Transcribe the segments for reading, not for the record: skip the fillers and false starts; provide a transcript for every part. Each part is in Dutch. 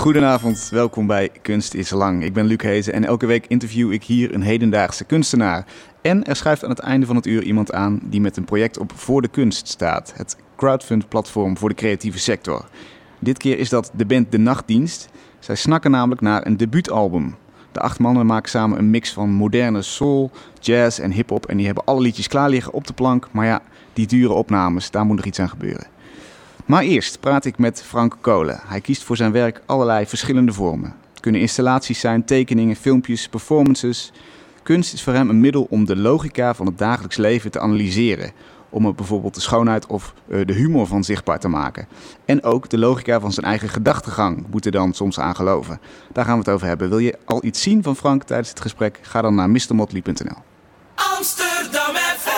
Goedenavond, welkom bij Kunst is Lang. Ik ben Luc Hezen en elke week interview ik hier een hedendaagse kunstenaar. En er schuift aan het einde van het uur iemand aan die met een project op Voor de Kunst staat. Het crowdfund-platform voor de creatieve sector. Dit keer is dat de band De Nachtdienst. Zij snakken namelijk naar een debuutalbum. De 8 mannen maken samen een mix van moderne soul, jazz en hiphop. En die hebben alle liedjes klaar liggen op de plank. Maar ja, die dure opnames, daar moet nog iets aan gebeuren. Maar eerst praat ik met Frank Kolen. Hij kiest voor zijn werk allerlei verschillende vormen. Het kunnen installaties zijn, tekeningen, filmpjes, performances. Kunst is voor hem een middel om de logica van het dagelijks leven te analyseren. Om er bijvoorbeeld de schoonheid of de humor van zichtbaar te maken. En ook de logica van zijn eigen gedachtegang moet er dan soms aan geloven. Daar gaan we het over hebben. Wil je al iets zien van Frank tijdens het gesprek? Ga dan naar mrmotley.nl. Amsterdam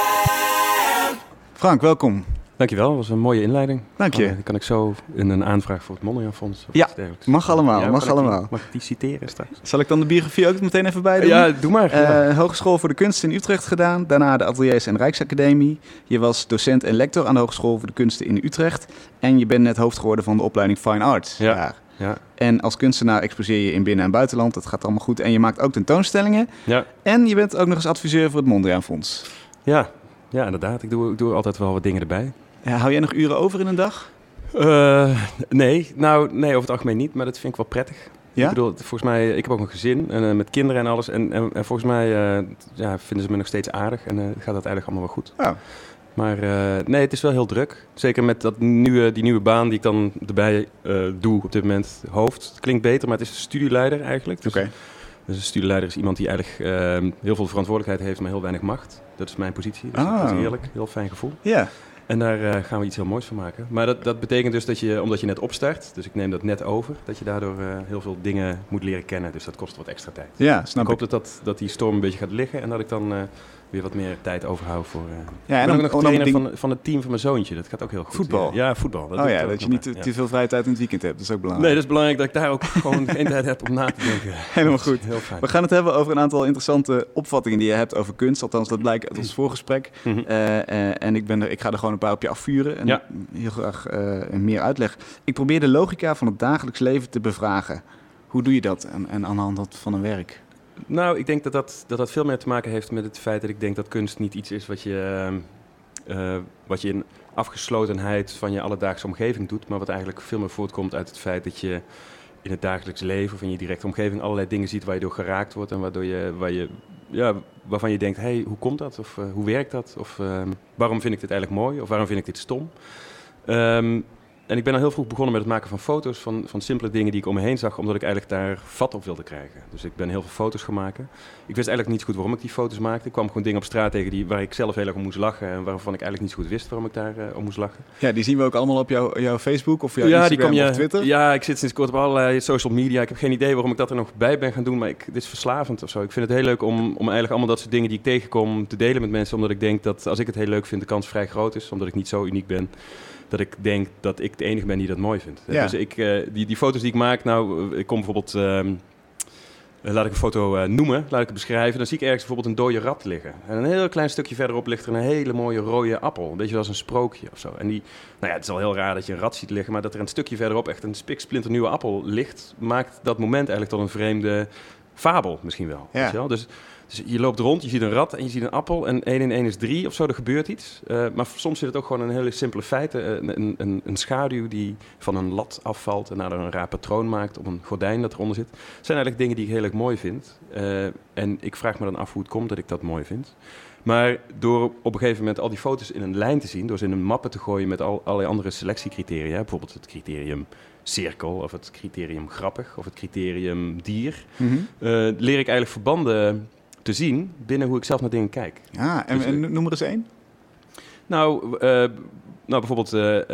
FM. Frank, welkom. Dankjewel, dat was een mooie inleiding. Dank je. Dan kan ik zo in een aanvraag voor het Mondriaan Fonds. Ja, mag allemaal. Ja, mag allemaal. Mag ik die citeren straks? Zal ik dan de biografie ook meteen even bij doen? Ja, doe maar. Hogeschool voor de Kunsten in Utrecht gedaan. Daarna de Ateliers en Rijksacademie. Je was docent en lector aan de Hogeschool voor de Kunsten in Utrecht. En je bent net hoofd geworden van de opleiding Fine Arts. Ja. En als kunstenaar exposeer je in binnen- en buitenland. Dat gaat allemaal goed. En je maakt ook tentoonstellingen. Ja. En je bent ook nog eens adviseur voor het Mondriaan Fonds. Ja, inderdaad. Ik doe altijd wel wat dingen erbij. Ja, hou jij nog uren over in een dag? Nee, over het algemeen niet, maar dat vind ik wel prettig. Ja? Ik bedoel, volgens mij, ik heb ook een gezin en met kinderen en alles. En volgens mij vinden ze me nog steeds aardig en gaat dat eigenlijk allemaal wel goed. Oh. Maar nee, het is wel heel druk. Zeker met die nieuwe baan die ik dan erbij doe op dit moment. Hoofd, het klinkt beter, maar het is een studieleider eigenlijk. Dus, Oké. Dus een studieleider is iemand die eigenlijk heel veel verantwoordelijkheid heeft, maar heel weinig macht. Dat is mijn positie. Dus dat is heerlijk, heel fijn gevoel. Ja. En daar gaan we iets heel moois van maken. Maar dat betekent dus dat je, omdat je net opstart, dus ik neem dat net over, dat je daardoor heel veel dingen moet leren kennen. Dus dat kost wat extra tijd. Ja, snap ik. Hoop dat die storm een beetje gaat liggen en dat ik dan weer wat meer tijd overhoud voor... Ja, en ik ben ook nog trainer ding... van het team van mijn zoontje. Dat gaat ook heel goed. Voetbal? Ja, voetbal. Dat je niet te veel vrije tijd in het weekend hebt. Dat is ook belangrijk. Nee, dat is belangrijk dat ik daar ook gewoon geen tijd heb om na te denken. Helemaal goed. Heel fijn. We gaan het hebben over een aantal interessante opvattingen die je hebt over kunst. Althans, dat blijkt uit ons voorgesprek. Mm-hmm. En ik ga er gewoon een paar op je afvuren. En ja. heel graag meer uitleg. Ik probeer de logica van het dagelijks leven te bevragen. Hoe doe je dat en aan de hand van een werk? Nou, ik denk dat veel meer te maken heeft met het feit dat ik denk dat kunst niet iets is wat je in afgeslotenheid van je alledaagse omgeving doet, maar wat eigenlijk veel meer voortkomt uit het feit dat je in het dagelijks leven of in je directe omgeving allerlei dingen ziet waar je door geraakt wordt en waarvan je denkt, hey, hoe komt dat? Of hoe werkt dat? Of waarom vind ik dit eigenlijk mooi? Of waarom vind ik dit stom? En ik ben al heel vroeg begonnen met het maken van foto's van simpele dingen die ik om me heen zag, omdat ik eigenlijk daar vat op wilde krijgen. Dus ik ben heel veel foto's gaan maken. Ik wist eigenlijk niet zo goed waarom ik die foto's maakte. Ik kwam gewoon dingen op straat tegen waar ik zelf heel erg om moest lachen en waarvan ik eigenlijk niet zo goed wist waarom ik daar om moest lachen. Ja, die zien we ook allemaal op jouw Facebook of jouw Instagram of Twitter? Ja, ik zit sinds kort op allerlei social media. Ik heb geen idee waarom ik dat er nog bij ben gaan doen, maar dit is verslavend of zo. Ik vind het heel leuk om eigenlijk allemaal dat soort dingen die ik tegenkom te delen met mensen, omdat ik denk dat als ik het heel leuk vind, de kans vrij groot is, omdat ik niet zo uniek ben. Dat ik denk dat ik de enige ben die dat mooi vindt. Ja. Dus die foto's die ik maak, ik kom bijvoorbeeld, laat ik een foto noemen, laat ik het beschrijven. Dan zie ik ergens bijvoorbeeld een dode rat liggen. En een heel klein stukje verderop ligt er een hele mooie rode appel. Een beetje als een sprookje of zo. En het is al heel raar dat je een rat ziet liggen, maar dat er een stukje verderop echt een spiksplinternieuwe appel ligt, maakt dat moment eigenlijk tot een vreemde fabel misschien wel. Ja. Weet je wel? Dus je loopt rond, je ziet een rat en je ziet een appel en 1 en 1 is 3 of zo, er gebeurt iets. Maar soms zit het ook gewoon een hele simpele feit. Een schaduw die van een lat afvalt en daardoor een raar patroon maakt op een gordijn dat eronder zit. Dat zijn eigenlijk dingen die ik heel erg mooi vind. En ik vraag me dan af hoe het komt dat ik dat mooi vind. Maar door op een gegeven moment al die foto's in een lijn te zien, door ze in een mappen te gooien met allerlei andere selectiecriteria, bijvoorbeeld het criterium cirkel of het criterium grappig of het criterium dier, leer ik eigenlijk verbanden te zien binnen hoe ik zelf naar dingen kijk. Ja, en noem er eens één. Nou, bijvoorbeeld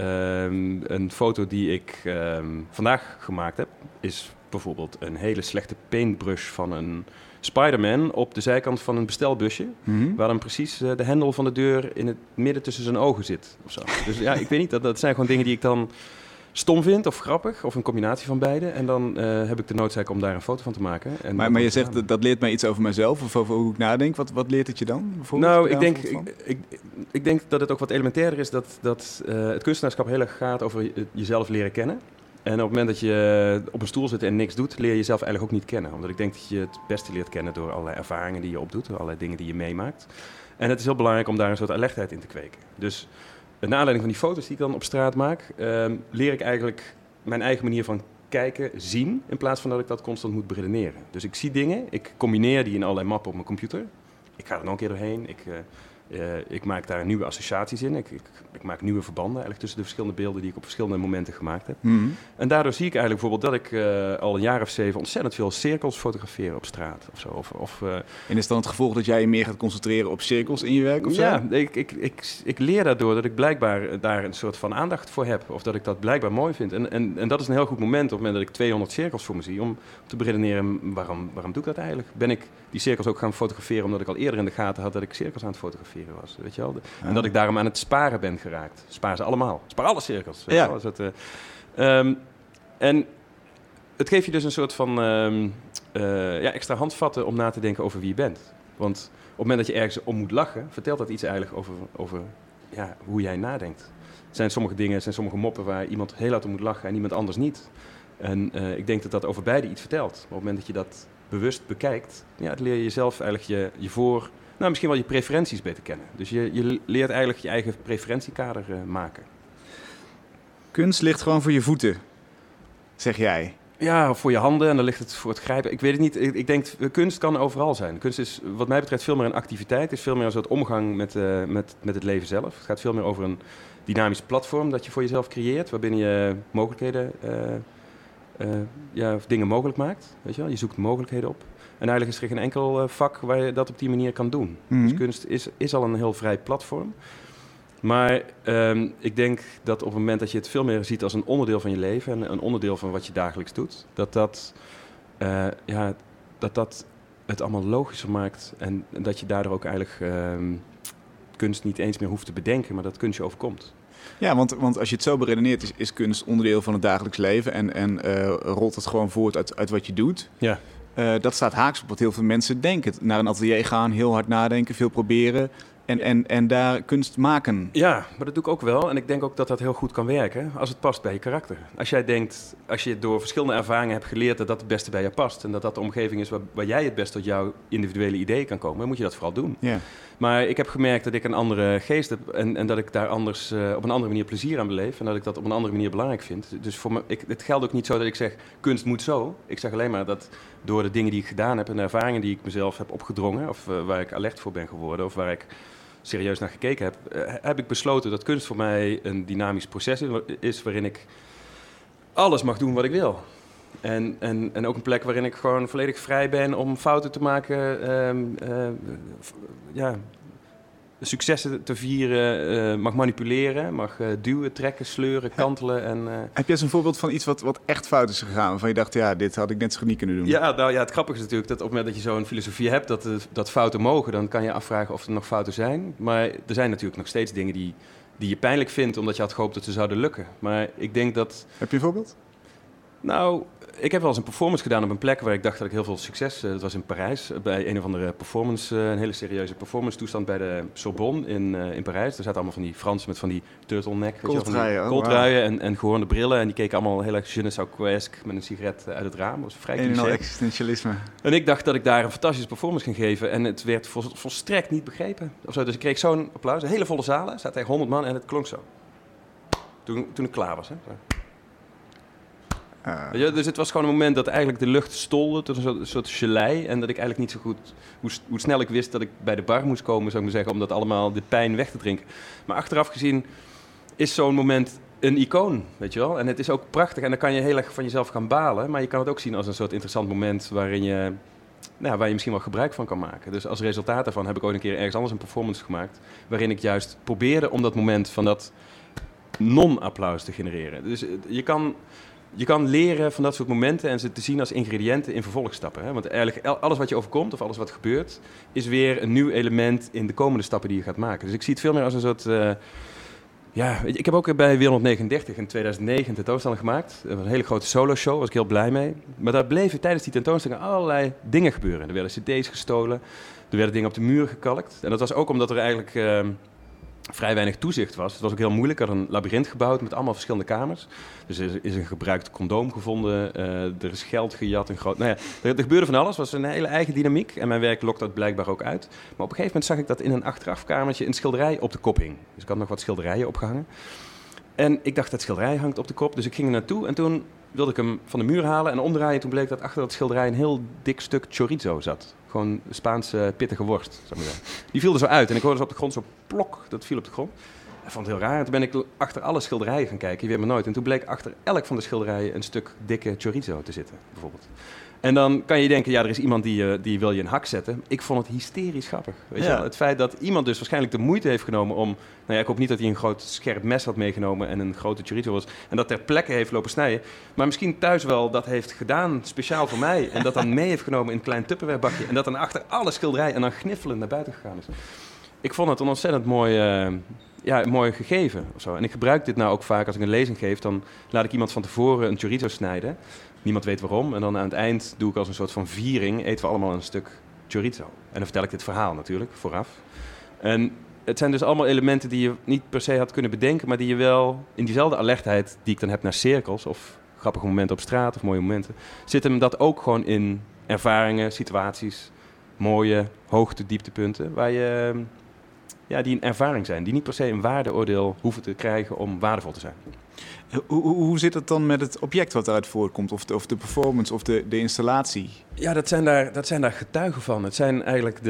een foto die ik vandaag gemaakt heb, is bijvoorbeeld een hele slechte paintbrush van een Spider-Man op de zijkant van een bestelbusje, waar dan precies de hendel van de deur in het midden tussen zijn ogen zit. Of zo. Dus ja, ik weet niet, dat zijn gewoon dingen die ik dan stom vind of grappig, of een combinatie van beide. En dan heb ik de noodzaak om daar een foto van te maken. En maar je zegt, dat leert mij iets over mezelf, of over hoe ik nadenk. Wat leert het je dan? Nou, ik denk dat het ook wat elementairder is dat het kunstenaarschap heel erg gaat over jezelf leren kennen. En op het moment dat je op een stoel zit en niks doet, leer je jezelf eigenlijk ook niet kennen. Omdat ik denk dat je het beste leert kennen door allerlei ervaringen die je opdoet, door allerlei dingen die je meemaakt. En het is heel belangrijk om daar een soort alertheid in te kweken. Dus naar aanleiding van die foto's die ik dan op straat maak, leer ik eigenlijk mijn eigen manier van kijken, zien, in plaats van dat ik dat constant moet beredeneren. Dus ik zie dingen, ik combineer die in allerlei mappen op mijn computer. Ik ga er nog een keer doorheen, ik maak daar nieuwe associaties in. Ik maak nieuwe verbanden eigenlijk tussen de verschillende beelden die ik op verschillende momenten gemaakt heb. Mm. En daardoor zie ik eigenlijk bijvoorbeeld dat ik al een jaar of 7 ontzettend veel cirkels fotografeer op straat of zo. En is dan het gevolg dat jij je meer gaat concentreren op cirkels in je werk of zo? Ja, ik leer daardoor dat ik blijkbaar daar een soort van aandacht voor heb. Of dat ik dat blijkbaar mooi vind. En dat is een heel goed moment op het moment dat ik 200 cirkels voor me zie. Om te beredeneren, waarom doe ik dat eigenlijk? Ben ik die cirkels ook gaan fotograferen omdat ik al eerder in de gaten had dat ik cirkels aan het fotograferen was. Weet je wel? En dat ik daarom aan het sparen ben geraakt. Spaar ze allemaal. Spaar alle cirkels. Weet je wel? En het geeft je dus een soort van extra handvatten om na te denken over wie je bent. Want op het moment dat je ergens om moet lachen, vertelt dat iets eigenlijk over hoe jij nadenkt. Er zijn sommige moppen waar iemand heel hard om moet lachen en iemand anders niet. En ik denk dat dat over beide iets vertelt. Maar op het moment dat je dat bewust bekijkt, leer je jezelf eigenlijk misschien wel je preferenties beter kennen. Dus je leert eigenlijk je eigen preferentiekader maken. Kunst ligt gewoon voor je voeten, zeg jij. Ja, voor je handen en dan ligt het voor het grijpen. Ik weet het niet. Ik denk, kunst kan overal zijn. Kunst is wat mij betreft veel meer een activiteit. Het is veel meer een soort omgang met het leven zelf. Het gaat veel meer over een dynamisch platform dat je voor jezelf creëert, waarbinnen je mogelijkheden, of dingen mogelijk maakt. Weet je wel? Je zoekt mogelijkheden op. En eigenlijk is er geen enkel vak waar je dat op die manier kan doen. Mm-hmm. Dus kunst is al een heel vrij platform. Maar ik denk dat op het moment dat je het veel meer ziet als een onderdeel van je leven en een onderdeel van wat je dagelijks doet, dat het allemaal logischer maakt en dat je daardoor ook eigenlijk kunst niet eens meer hoeft te bedenken, maar dat kunst je overkomt. Ja, want als je het zo beredeneert, is kunst onderdeel van het dagelijks leven en rolt het gewoon voort uit wat je doet. Ja. Dat staat haaks op wat heel veel mensen denken. Naar een atelier gaan, heel hard nadenken, veel proberen en daar kunst maken. Ja, maar dat doe ik ook wel. En ik denk ook dat dat heel goed kan werken als het past bij je karakter. Als je door verschillende ervaringen hebt geleerd dat dat het beste bij je past en dat dat de omgeving is waar jij het beste tot jouw individuele ideeën kan komen, dan moet je dat vooral doen. Ja. Maar ik heb gemerkt dat ik een andere geest heb en dat ik daar anders op een andere manier plezier aan beleef en dat ik dat op een andere manier belangrijk vind. Dus voor me, het geldt ook niet zo dat ik zeg, kunst moet zo. Ik zeg alleen maar dat door de dingen die ik gedaan heb en de ervaringen die ik mezelf heb opgedrongen of waar ik alert voor ben geworden of waar ik serieus naar gekeken heb, heb ik besloten dat kunst voor mij een dynamisch proces is waarin ik alles mag doen wat ik wil. En ook een plek waarin ik gewoon volledig vrij ben om fouten te maken, successen te vieren, mag manipuleren, mag duwen, trekken, sleuren, kantelen. Heb je eens een voorbeeld van iets wat echt fout is gegaan, waarvan je dacht, dit had ik net zo goed niet kunnen doen? Ja, het grappige is natuurlijk dat op het moment dat je zo'n filosofie hebt, dat fouten mogen, dan kan je afvragen of er nog fouten zijn. Maar er zijn natuurlijk nog steeds dingen die je pijnlijk vindt, omdat je had gehoopt dat ze zouden lukken. Maar ik denk dat... Heb je een voorbeeld? Nou, ik heb wel eens een performance gedaan op een plek waar ik dacht dat ik heel veel succes... dat was in Parijs, bij een of andere performance, een hele serieuze performance toestand bij de Sorbonne in Parijs. Er zaten allemaal van die Fransen met van die turtleneck, kooltruien en gehoornde brillen. En die keken allemaal heel erg je ne sais quoi-esque met een sigaret uit het raam. Dat was vrij cliché. En al existentialisme. En ik dacht dat ik daar een fantastische performance ging geven en het werd volstrekt niet begrepen. Of zo. Dus ik kreeg zo'n applaus, een hele volle zalen, zaten tegen 100 man en het klonk zo. Toen ik klaar was, hè. Dus het was gewoon een moment dat eigenlijk de lucht stolde tot een soort gelei. En dat ik eigenlijk niet zo goed, hoe snel ik wist dat ik bij de bar moest komen, zou ik maar zeggen, om dat allemaal de pijn weg te drinken. Maar achteraf gezien is zo'n moment een icoon, weet je wel. En het is ook prachtig en dan kan je heel erg van jezelf gaan balen. Maar je kan het ook zien als een soort interessant moment waar je misschien wel gebruik van kan maken. Dus als resultaat daarvan heb ik ooit een keer ergens anders een performance gemaakt, waarin ik juist probeerde om dat moment van dat non-applaus te genereren. Dus je kan leren van dat soort momenten en ze te zien als ingrediënten in vervolgstappen. Hè? Want eigenlijk alles wat je overkomt of alles wat gebeurt, is weer een nieuw element in de komende stappen die je gaat maken. Dus ik zie het veel meer als een soort... ik heb ook bij Wereld 39 in 2009 een tentoonstelling gemaakt. Een hele grote solo-show, daar was ik heel blij mee. Maar daar bleven tijdens die tentoonstelling allerlei dingen gebeuren. Er werden cd's gestolen, er werden dingen op de muur gekalkt. En dat was ook omdat er eigenlijk... vrij weinig toezicht was. Het was ook heel moeilijk. Ik had een labyrint gebouwd met allemaal verschillende kamers. Dus er is een gebruikt condoom gevonden. Er is geld gejat. Nou ja, er gebeurde van alles. Het was een hele eigen dynamiek. En mijn werk lokt dat blijkbaar ook uit. Maar op een gegeven moment zag ik dat in een achterafkamertje een schilderij op de kop hing. Dus ik had nog wat schilderijen opgehangen. En ik dacht, dat schilderij hangt op de kop. Dus ik ging er naartoe en toen wilde ik hem van de muur halen en omdraaien. Toen bleek dat achter dat schilderij een heel dik stuk chorizo zat. Gewoon Spaanse pittige worst, zou ik maar zeggen. Die viel er zo uit en ik hoorde ze op de grond zo plok, dat viel op de grond. Ik vond het heel raar. En toen ben ik achter alle schilderijen gaan kijken, je weet maar nooit. En toen bleek achter elk van de schilderijen een stuk dikke chorizo te zitten, bijvoorbeeld. En dan kan je denken, ja, er is iemand die wil je een hak zetten. Ik vond het hysterisch grappig. Weet je wel? Het feit dat iemand dus waarschijnlijk de moeite heeft genomen om... Nou ja, ik hoop niet dat hij een groot scherp mes had meegenomen en een grote chorizo was. En dat ter plekke heeft lopen snijden. Maar misschien thuis wel dat heeft gedaan, speciaal voor mij. En dat dan mee heeft genomen in een klein tupperwarebakje. En dat dan achter alle schilderijen en dan gniffelend naar buiten gegaan is. Ik vond het een ontzettend mooi gegeven. Of zo. En ik gebruik dit nou ook vaak als ik een lezing geef. Dan laat ik iemand van tevoren een chorizo snijden. Niemand weet waarom. En dan aan het eind doe ik als een soort van viering, eten we allemaal een stuk chorizo. En dan vertel ik dit verhaal natuurlijk, vooraf. En het zijn dus allemaal elementen die je niet per se had kunnen bedenken, maar die je wel in diezelfde alertheid die ik dan heb naar cirkels, of grappige momenten op straat, of mooie momenten, zit hem dat ook gewoon in ervaringen, situaties, mooie hoogte, dieptepunten, waar je, die een ervaring zijn, die niet per se een waardeoordeel hoeven te krijgen om waardevol te zijn. Hoe zit het dan met het object wat eruit voortkomt? Of de performance of de installatie? Ja, dat zijn daar getuigen van. Het zijn eigenlijk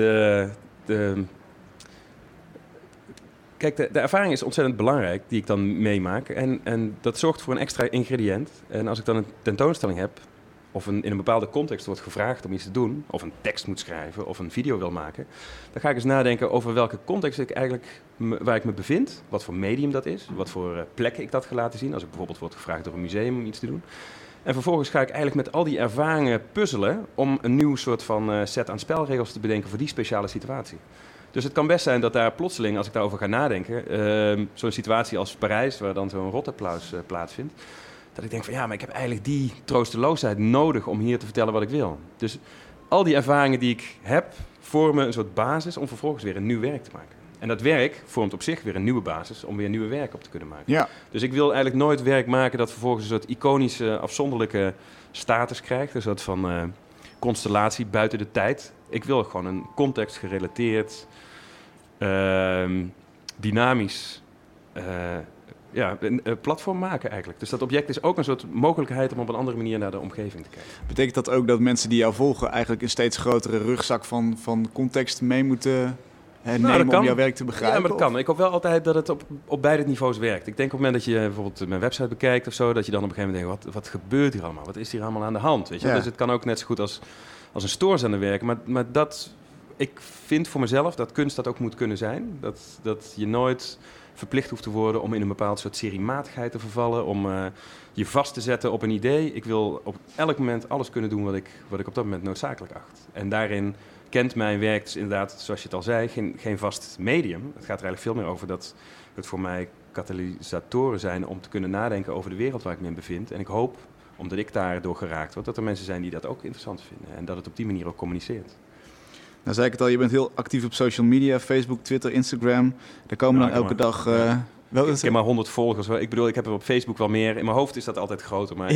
Kijk, de ervaring is ontzettend belangrijk die ik dan meemaak. En dat zorgt voor een extra ingrediënt. En als ik dan een tentoonstelling heb, of in een bepaalde context wordt gevraagd om iets te doen, of een tekst moet schrijven, of een video wil maken, dan ga ik eens nadenken over welke context ik eigenlijk, waar ik me bevind, wat voor medium dat is, wat voor plekken ik dat ga laten zien, als ik bijvoorbeeld word gevraagd door een museum om iets te doen. En vervolgens ga ik eigenlijk met al die ervaringen puzzelen om een nieuw soort van set aan spelregels te bedenken voor die speciale situatie. Dus het kan best zijn dat daar plotseling, als ik daarover ga nadenken, zo'n situatie als Parijs, waar dan zo'n rotapplaus plaatsvindt, dat ik denk van ja, maar ik heb eigenlijk die troosteloosheid nodig om hier te vertellen wat ik wil. Dus al die ervaringen die ik heb, vormen een soort basis om vervolgens weer een nieuw werk te maken. En dat werk vormt op zich weer een nieuwe basis om weer nieuwe werk op te kunnen maken. Ja. Dus ik wil eigenlijk nooit werk maken dat vervolgens een soort iconische, afzonderlijke status krijgt. Een soort van constellatie buiten de tijd. Ik wil gewoon een context gerelateerd, dynamisch een platform maken eigenlijk. Dus dat object is ook een soort mogelijkheid om op een andere manier naar de omgeving te kijken. Betekent dat ook dat mensen die jou volgen eigenlijk een steeds grotere rugzak van context mee moeten nemen om jouw werk te begrijpen? Ja, maar dat kan. Ik hoop wel altijd dat het op beide niveaus werkt. Ik denk op het moment dat je bijvoorbeeld mijn website bekijkt of zo, dat je dan op een gegeven moment denkt, wat gebeurt hier allemaal? Wat is hier allemaal aan de hand? Weet je? Ja. Dus het kan ook net zo goed als een stoorzender werken. Maar ik vind voor mezelf dat kunst dat ook moet kunnen zijn. Dat je nooit verplicht hoeft te worden om in een bepaald soort seriematigheid te vervallen, om je vast te zetten op een idee. Ik wil op elk moment alles kunnen doen wat ik op dat moment noodzakelijk acht. En daarin kent mijn werk dus inderdaad, zoals je het al zei, geen vast medium. Het gaat er eigenlijk veel meer over dat het voor mij katalysatoren zijn om te kunnen nadenken over de wereld waar ik me in bevind. En ik hoop, omdat ik daardoor geraakt word, dat er mensen zijn die dat ook interessant vinden en dat het op die manier ook communiceert. Nou zei ik het al, je bent heel actief op social media, Facebook, Twitter, Instagram. Daar komen dan elke dag... Ik heb maar 100 volgers. Ik bedoel, ik heb er op Facebook wel meer. In mijn hoofd is dat altijd groter. Maar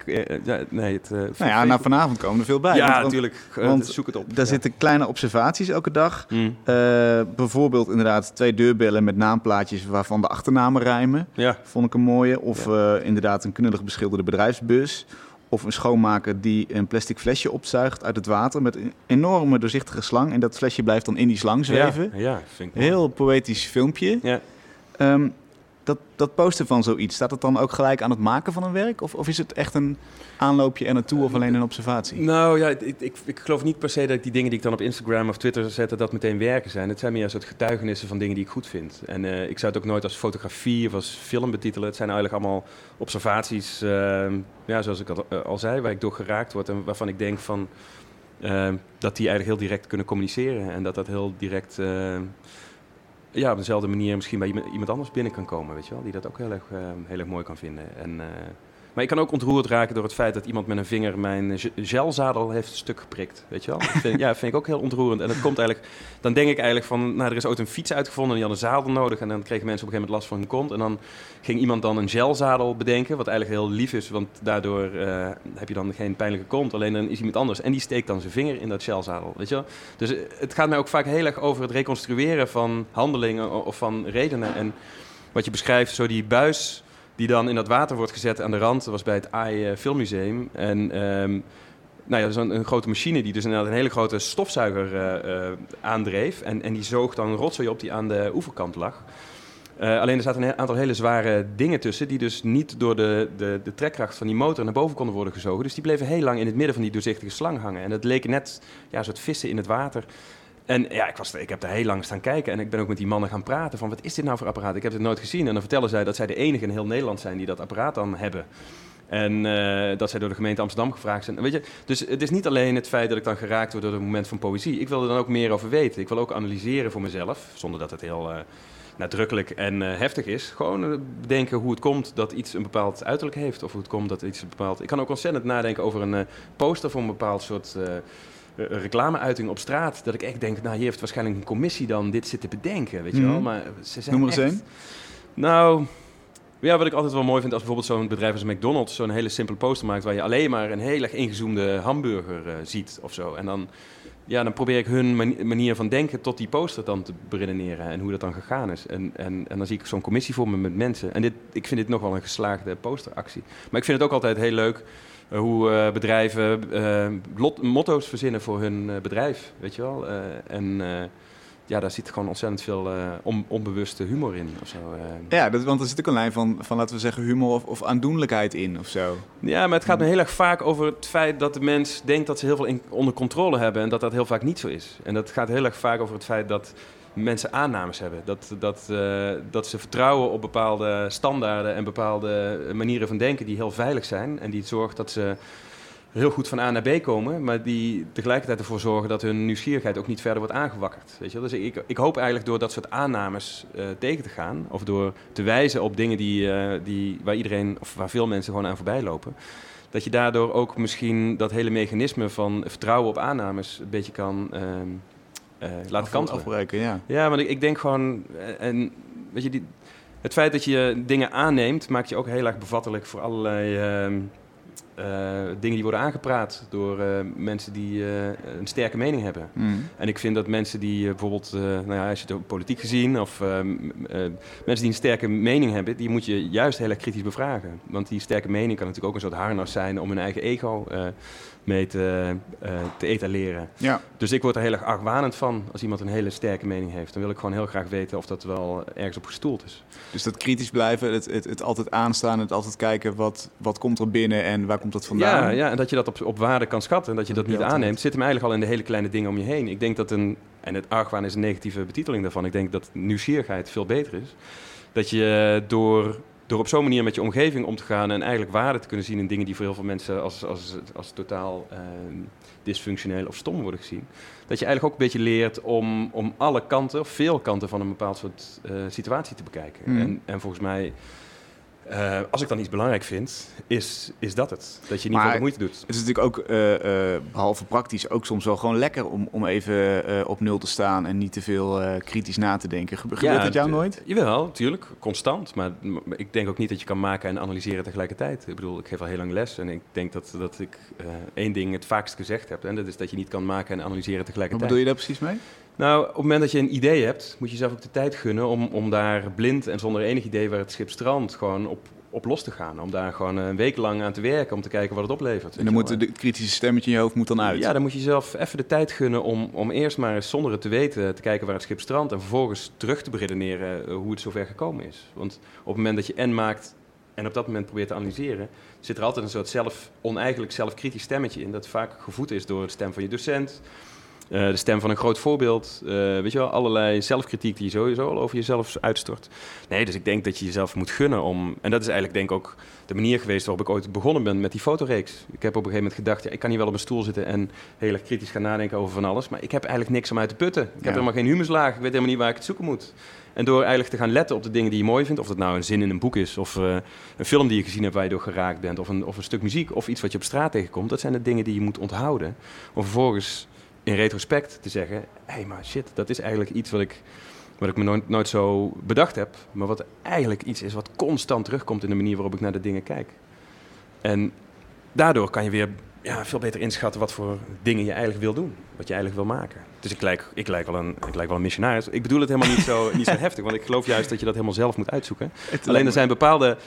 vanavond komen er veel bij. Ja, natuurlijk. Zoek het op. Daar zitten kleine observaties elke dag. Bijvoorbeeld inderdaad 2 deurbellen met naamplaatjes waarvan de achternamen rijmen. Ja. Vond ik een mooie. Of inderdaad een knullig beschilderde bedrijfsbus. Of een schoonmaker die een plastic flesje opzuigt uit het water met een enorme doorzichtige slang. En dat flesje blijft dan in die slang zweven. Ja, vind ik mooi. Heel poëtisch filmpje. Ja. Dat posten van zoiets, staat het dan ook gelijk aan het maken van een werk? Of is het echt een aanloopje er naartoe of alleen een observatie? Nou ja, ik geloof niet per se dat die dingen die ik dan op Instagram of Twitter zet, dat meteen werken zijn. Het zijn meer een soort getuigenissen van dingen die ik goed vind. En ik zou het ook nooit als fotografie of als film betitelen. Het zijn eigenlijk allemaal observaties, zoals ik al zei, waar ik door geraakt word en waarvan ik denk van dat die eigenlijk heel direct kunnen communiceren. En dat heel direct op dezelfde manier misschien bij iemand anders binnen kan komen, weet je wel, die dat ook heel erg mooi kan vinden. En Maar ik kan ook ontroerd raken door het feit dat iemand met een vinger mijn gelzadel heeft stuk geprikt. Weet je wel? Vind ik ook heel ontroerend. En dat komt eigenlijk, dan denk ik eigenlijk van, er is ooit een fiets uitgevonden en die had een zadel nodig. En dan kregen mensen op een gegeven moment last van hun kont. En dan ging iemand dan een gelzadel bedenken, wat eigenlijk heel lief is. Want daardoor heb je dan geen pijnlijke kont. Alleen dan is iemand anders en die steekt dan zijn vinger in dat gelzadel. Weet je wel? Dus het gaat mij ook vaak heel erg over het reconstrueren van handelingen of van redenen. En wat je beschrijft, zo die buis die dan in dat water wordt gezet aan de rand. Dat was bij het AI Filmmuseum. En dat is een grote machine die dus inderdaad een hele grote stofzuiger aandreef. En die zoog dan een rotzooi op die aan de oeverkant lag. Alleen er zaten een aantal hele zware dingen tussen die dus niet door de trekkracht van die motor naar boven konden worden gezogen. Dus die bleven heel lang in het midden van die doorzichtige slang hangen. En dat leek net een soort vissen in het water. En ja, ik heb daar heel lang staan kijken en ik ben ook met die mannen gaan praten van wat is dit nou voor apparaat? Ik heb het nooit gezien. En dan vertellen zij dat zij de enige in heel Nederland zijn die dat apparaat dan hebben. En dat zij door de gemeente Amsterdam gevraagd zijn. Weet je, dus het is niet alleen het feit dat ik dan geraakt word door het moment van poëzie. Ik wil er dan ook meer over weten. Ik wil ook analyseren voor mezelf, zonder dat het heel nadrukkelijk en heftig is. Gewoon bedenken hoe het komt dat iets een bepaald uiterlijk heeft. Of hoe het komt dat iets een bepaald... Ik kan ook ontzettend nadenken over een poster voor een bepaald soort... reclameuiting op straat, dat ik echt denk, hier heeft waarschijnlijk een commissie dan dit zitten bedenken, weet je wel. Maar ze zijn Noem er eens echt... Nou, ja, wat ik altijd wel mooi vind als bijvoorbeeld zo'n bedrijf als McDonald's zo'n hele simpele poster maakt waar je alleen maar een heel erg ingezoomde hamburger ziet of zo. En dan probeer ik hun manier van denken tot die poster dan te beredeneren en hoe dat dan gegaan is. En dan zie ik zo'n commissie voor me met mensen. En ik vind dit nog wel een geslaagde posteractie. Maar ik vind het ook altijd heel leuk hoe bedrijven motto's verzinnen voor hun bedrijf, weet je wel. Daar zit gewoon ontzettend veel onbewuste humor in of zo. Ja, want er zit ook een lijn van laten we zeggen, humor of aandoenlijkheid in of zo. Ja, maar het gaat me heel erg vaak over het feit dat de mens denkt dat ze heel veel onder controle hebben en dat heel vaak niet zo is. En dat gaat heel erg vaak over het feit dat mensen aannames hebben. Dat ze vertrouwen op bepaalde standaarden en bepaalde manieren van denken die heel veilig zijn. En die zorgt dat ze heel goed van A naar B komen, maar die tegelijkertijd ervoor zorgen dat hun nieuwsgierigheid ook niet verder wordt aangewakkerd. Weet je wel? Dus ik hoop eigenlijk door dat soort aannames tegen te gaan, of door te wijzen op dingen waar iedereen, of waar veel mensen gewoon aan voorbij lopen, dat je daardoor ook misschien dat hele mechanisme van vertrouwen op aannames een beetje kan laten kantelen. Afbreken, ja. Ja, want ik denk gewoon, en weet je, het feit dat je dingen aanneemt, maakt je ook heel erg bevattelijk voor allerlei dingen die worden aangepraat door mensen die een sterke mening hebben. En ik vind dat mensen die bijvoorbeeld, als je het op politiek gezien, of mensen die een sterke mening hebben, die moet je juist heel erg kritisch bevragen. Want die sterke mening kan natuurlijk ook een soort harnas zijn om hun eigen ego mee te etaleren. Ja. Dus ik word er heel erg argwanend van als iemand een hele sterke mening heeft. Dan wil ik gewoon heel graag weten of dat wel ergens op gestoeld is. Dus dat kritisch blijven, het altijd aanstaan, het altijd kijken wat komt er binnen en waar komt dat vandaan? Ja, en dat je dat op waarde kan schatten en dat je dat niet aanneemt, zit hem eigenlijk al in de hele kleine dingen om je heen. Ik denk dat en het argwaan is een negatieve betiteling daarvan, ik denk dat nieuwsgierigheid veel beter is. Dat je door op zo'n manier met je omgeving om te gaan en eigenlijk waarde te kunnen zien in dingen die voor heel veel mensen als totaal dysfunctioneel of stom worden gezien. Dat je eigenlijk ook een beetje leert om alle kanten, of veel kanten van een bepaald soort situatie te bekijken. En volgens mij, als ik dan iets belangrijk vind, is dat het. Dat je niet veel de moeite doet. Het is natuurlijk ook, behalve praktisch, ook soms wel gewoon lekker om even op nul te staan en niet te veel kritisch na te denken. Gebeurt dat jou nooit? Jawel, natuurlijk. Constant. Maar ik denk ook niet dat je kan maken en analyseren tegelijkertijd. Ik bedoel, ik geef al heel lang les en ik denk dat ik één ding het vaakst gezegd heb. En dat is dat je niet kan maken en analyseren tegelijkertijd. Wat bedoel je daar precies mee? Nou, op het moment dat je een idee hebt, moet je zelf ook de tijd gunnen om daar blind en zonder enig idee waar het schip strandt gewoon op los te gaan. Om daar gewoon een week lang aan te werken, om te kijken wat het oplevert. En dan moet het kritische stemmetje in je hoofd dan uit? Ja, dan moet je zelf even de tijd gunnen om eerst maar eens zonder het te weten te kijken waar het schip strandt en vervolgens terug te beredeneren hoe het zover gekomen is. Want op het moment dat je maakt en op dat moment probeert te analyseren, zit er altijd een soort oneigenlijk zelfkritisch stemmetje in dat vaak gevoed is door de stem van je docent, De stem van een groot voorbeeld. Weet je wel, allerlei zelfkritiek die je sowieso al over jezelf uitstort. Nee, dus ik denk dat je jezelf moet gunnen om... En dat is eigenlijk denk ik ook de manier geweest waarop ik ooit begonnen ben met die fotoreeks. Ik heb op een gegeven moment gedacht, ja, ik kan hier wel op een stoel zitten en heel erg kritisch gaan nadenken over van alles. Maar ik heb eigenlijk niks om uit te putten. Ik heb helemaal geen humuslaag. Ik weet helemaal niet waar ik het zoeken moet. En door eigenlijk te gaan letten op de dingen die je mooi vindt, of dat nou een zin in een boek is, of een film die je gezien hebt waar je door geraakt bent, of een stuk muziek, of iets wat je op straat tegenkomt, dat zijn de dingen die je moet onthouden. Om vervolgens in retrospect te zeggen, hé, maar shit, dat is eigenlijk iets wat ik me nooit zo bedacht heb, maar wat eigenlijk iets is wat constant terugkomt in de manier waarop ik naar de dingen kijk. En daardoor kan je weer veel beter inschatten wat voor dingen je eigenlijk wil doen, wat je eigenlijk wil maken. Dus ik lijk wel een missionaris. Ik bedoel het helemaal niet zo heftig, want ik geloof juist dat je dat helemaal zelf moet uitzoeken. Alleen er zijn bepaalde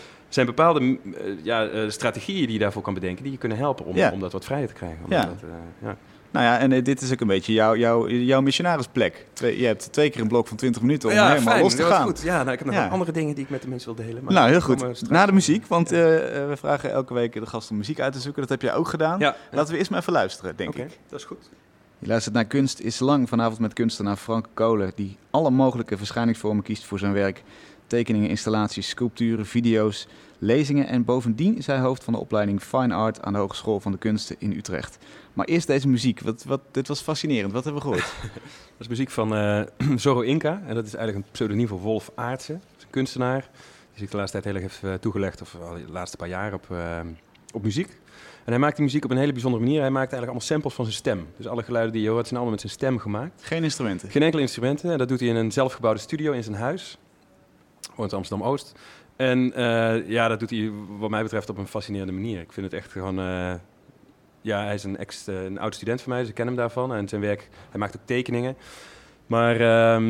strategieën die je daarvoor kan bedenken, die je kunnen helpen om dat wat vrijer te krijgen. Nou ja, en dit is ook een beetje jouw missionarisplek. Je hebt 2 keer een blok van 20 minuten om helemaal los te gaan. Goed. Ja, ik heb nog wel andere dingen die ik met de mensen wil delen. Maar nou, heel goed. Na de muziek, want we vragen elke week de gasten om muziek uit te zoeken. Dat heb jij ook gedaan. Ja. Laten we eerst maar even luisteren, denk ik. Oké, dat is goed. Je luistert naar Kunst is Lang, vanavond met kunstenaar Frank Kolen, die alle mogelijke verschijningsvormen kiest voor zijn werk. Tekeningen, installaties, sculpturen, video's, lezingen en bovendien is hij hoofd van de opleiding Fine Art aan de Hogeschool van de Kunsten in Utrecht. Maar eerst deze muziek. Dit was fascinerend. Wat hebben we gehoord? Dat is muziek van Zorro Inca. En dat is eigenlijk een pseudoniem voor Wolf Aartse. Dat is een kunstenaar die zich de laatste tijd heel erg heeft toegelegd, of al de laatste paar jaar, op muziek. En hij maakt die muziek op een hele bijzondere manier. Hij maakt eigenlijk allemaal samples van zijn stem. Dus alle geluiden die je hoort zijn allemaal met zijn stem gemaakt. Geen instrumenten? Geen enkele instrumenten. En dat doet hij in een zelfgebouwde studio in zijn huis. Woont in Amsterdam-Oost. En dat doet hij wat mij betreft op een fascinerende manier. Ik vind het echt gewoon... hij is een oud student van mij, dus ik ken hem daarvan. En zijn werk, hij maakt ook tekeningen. Maar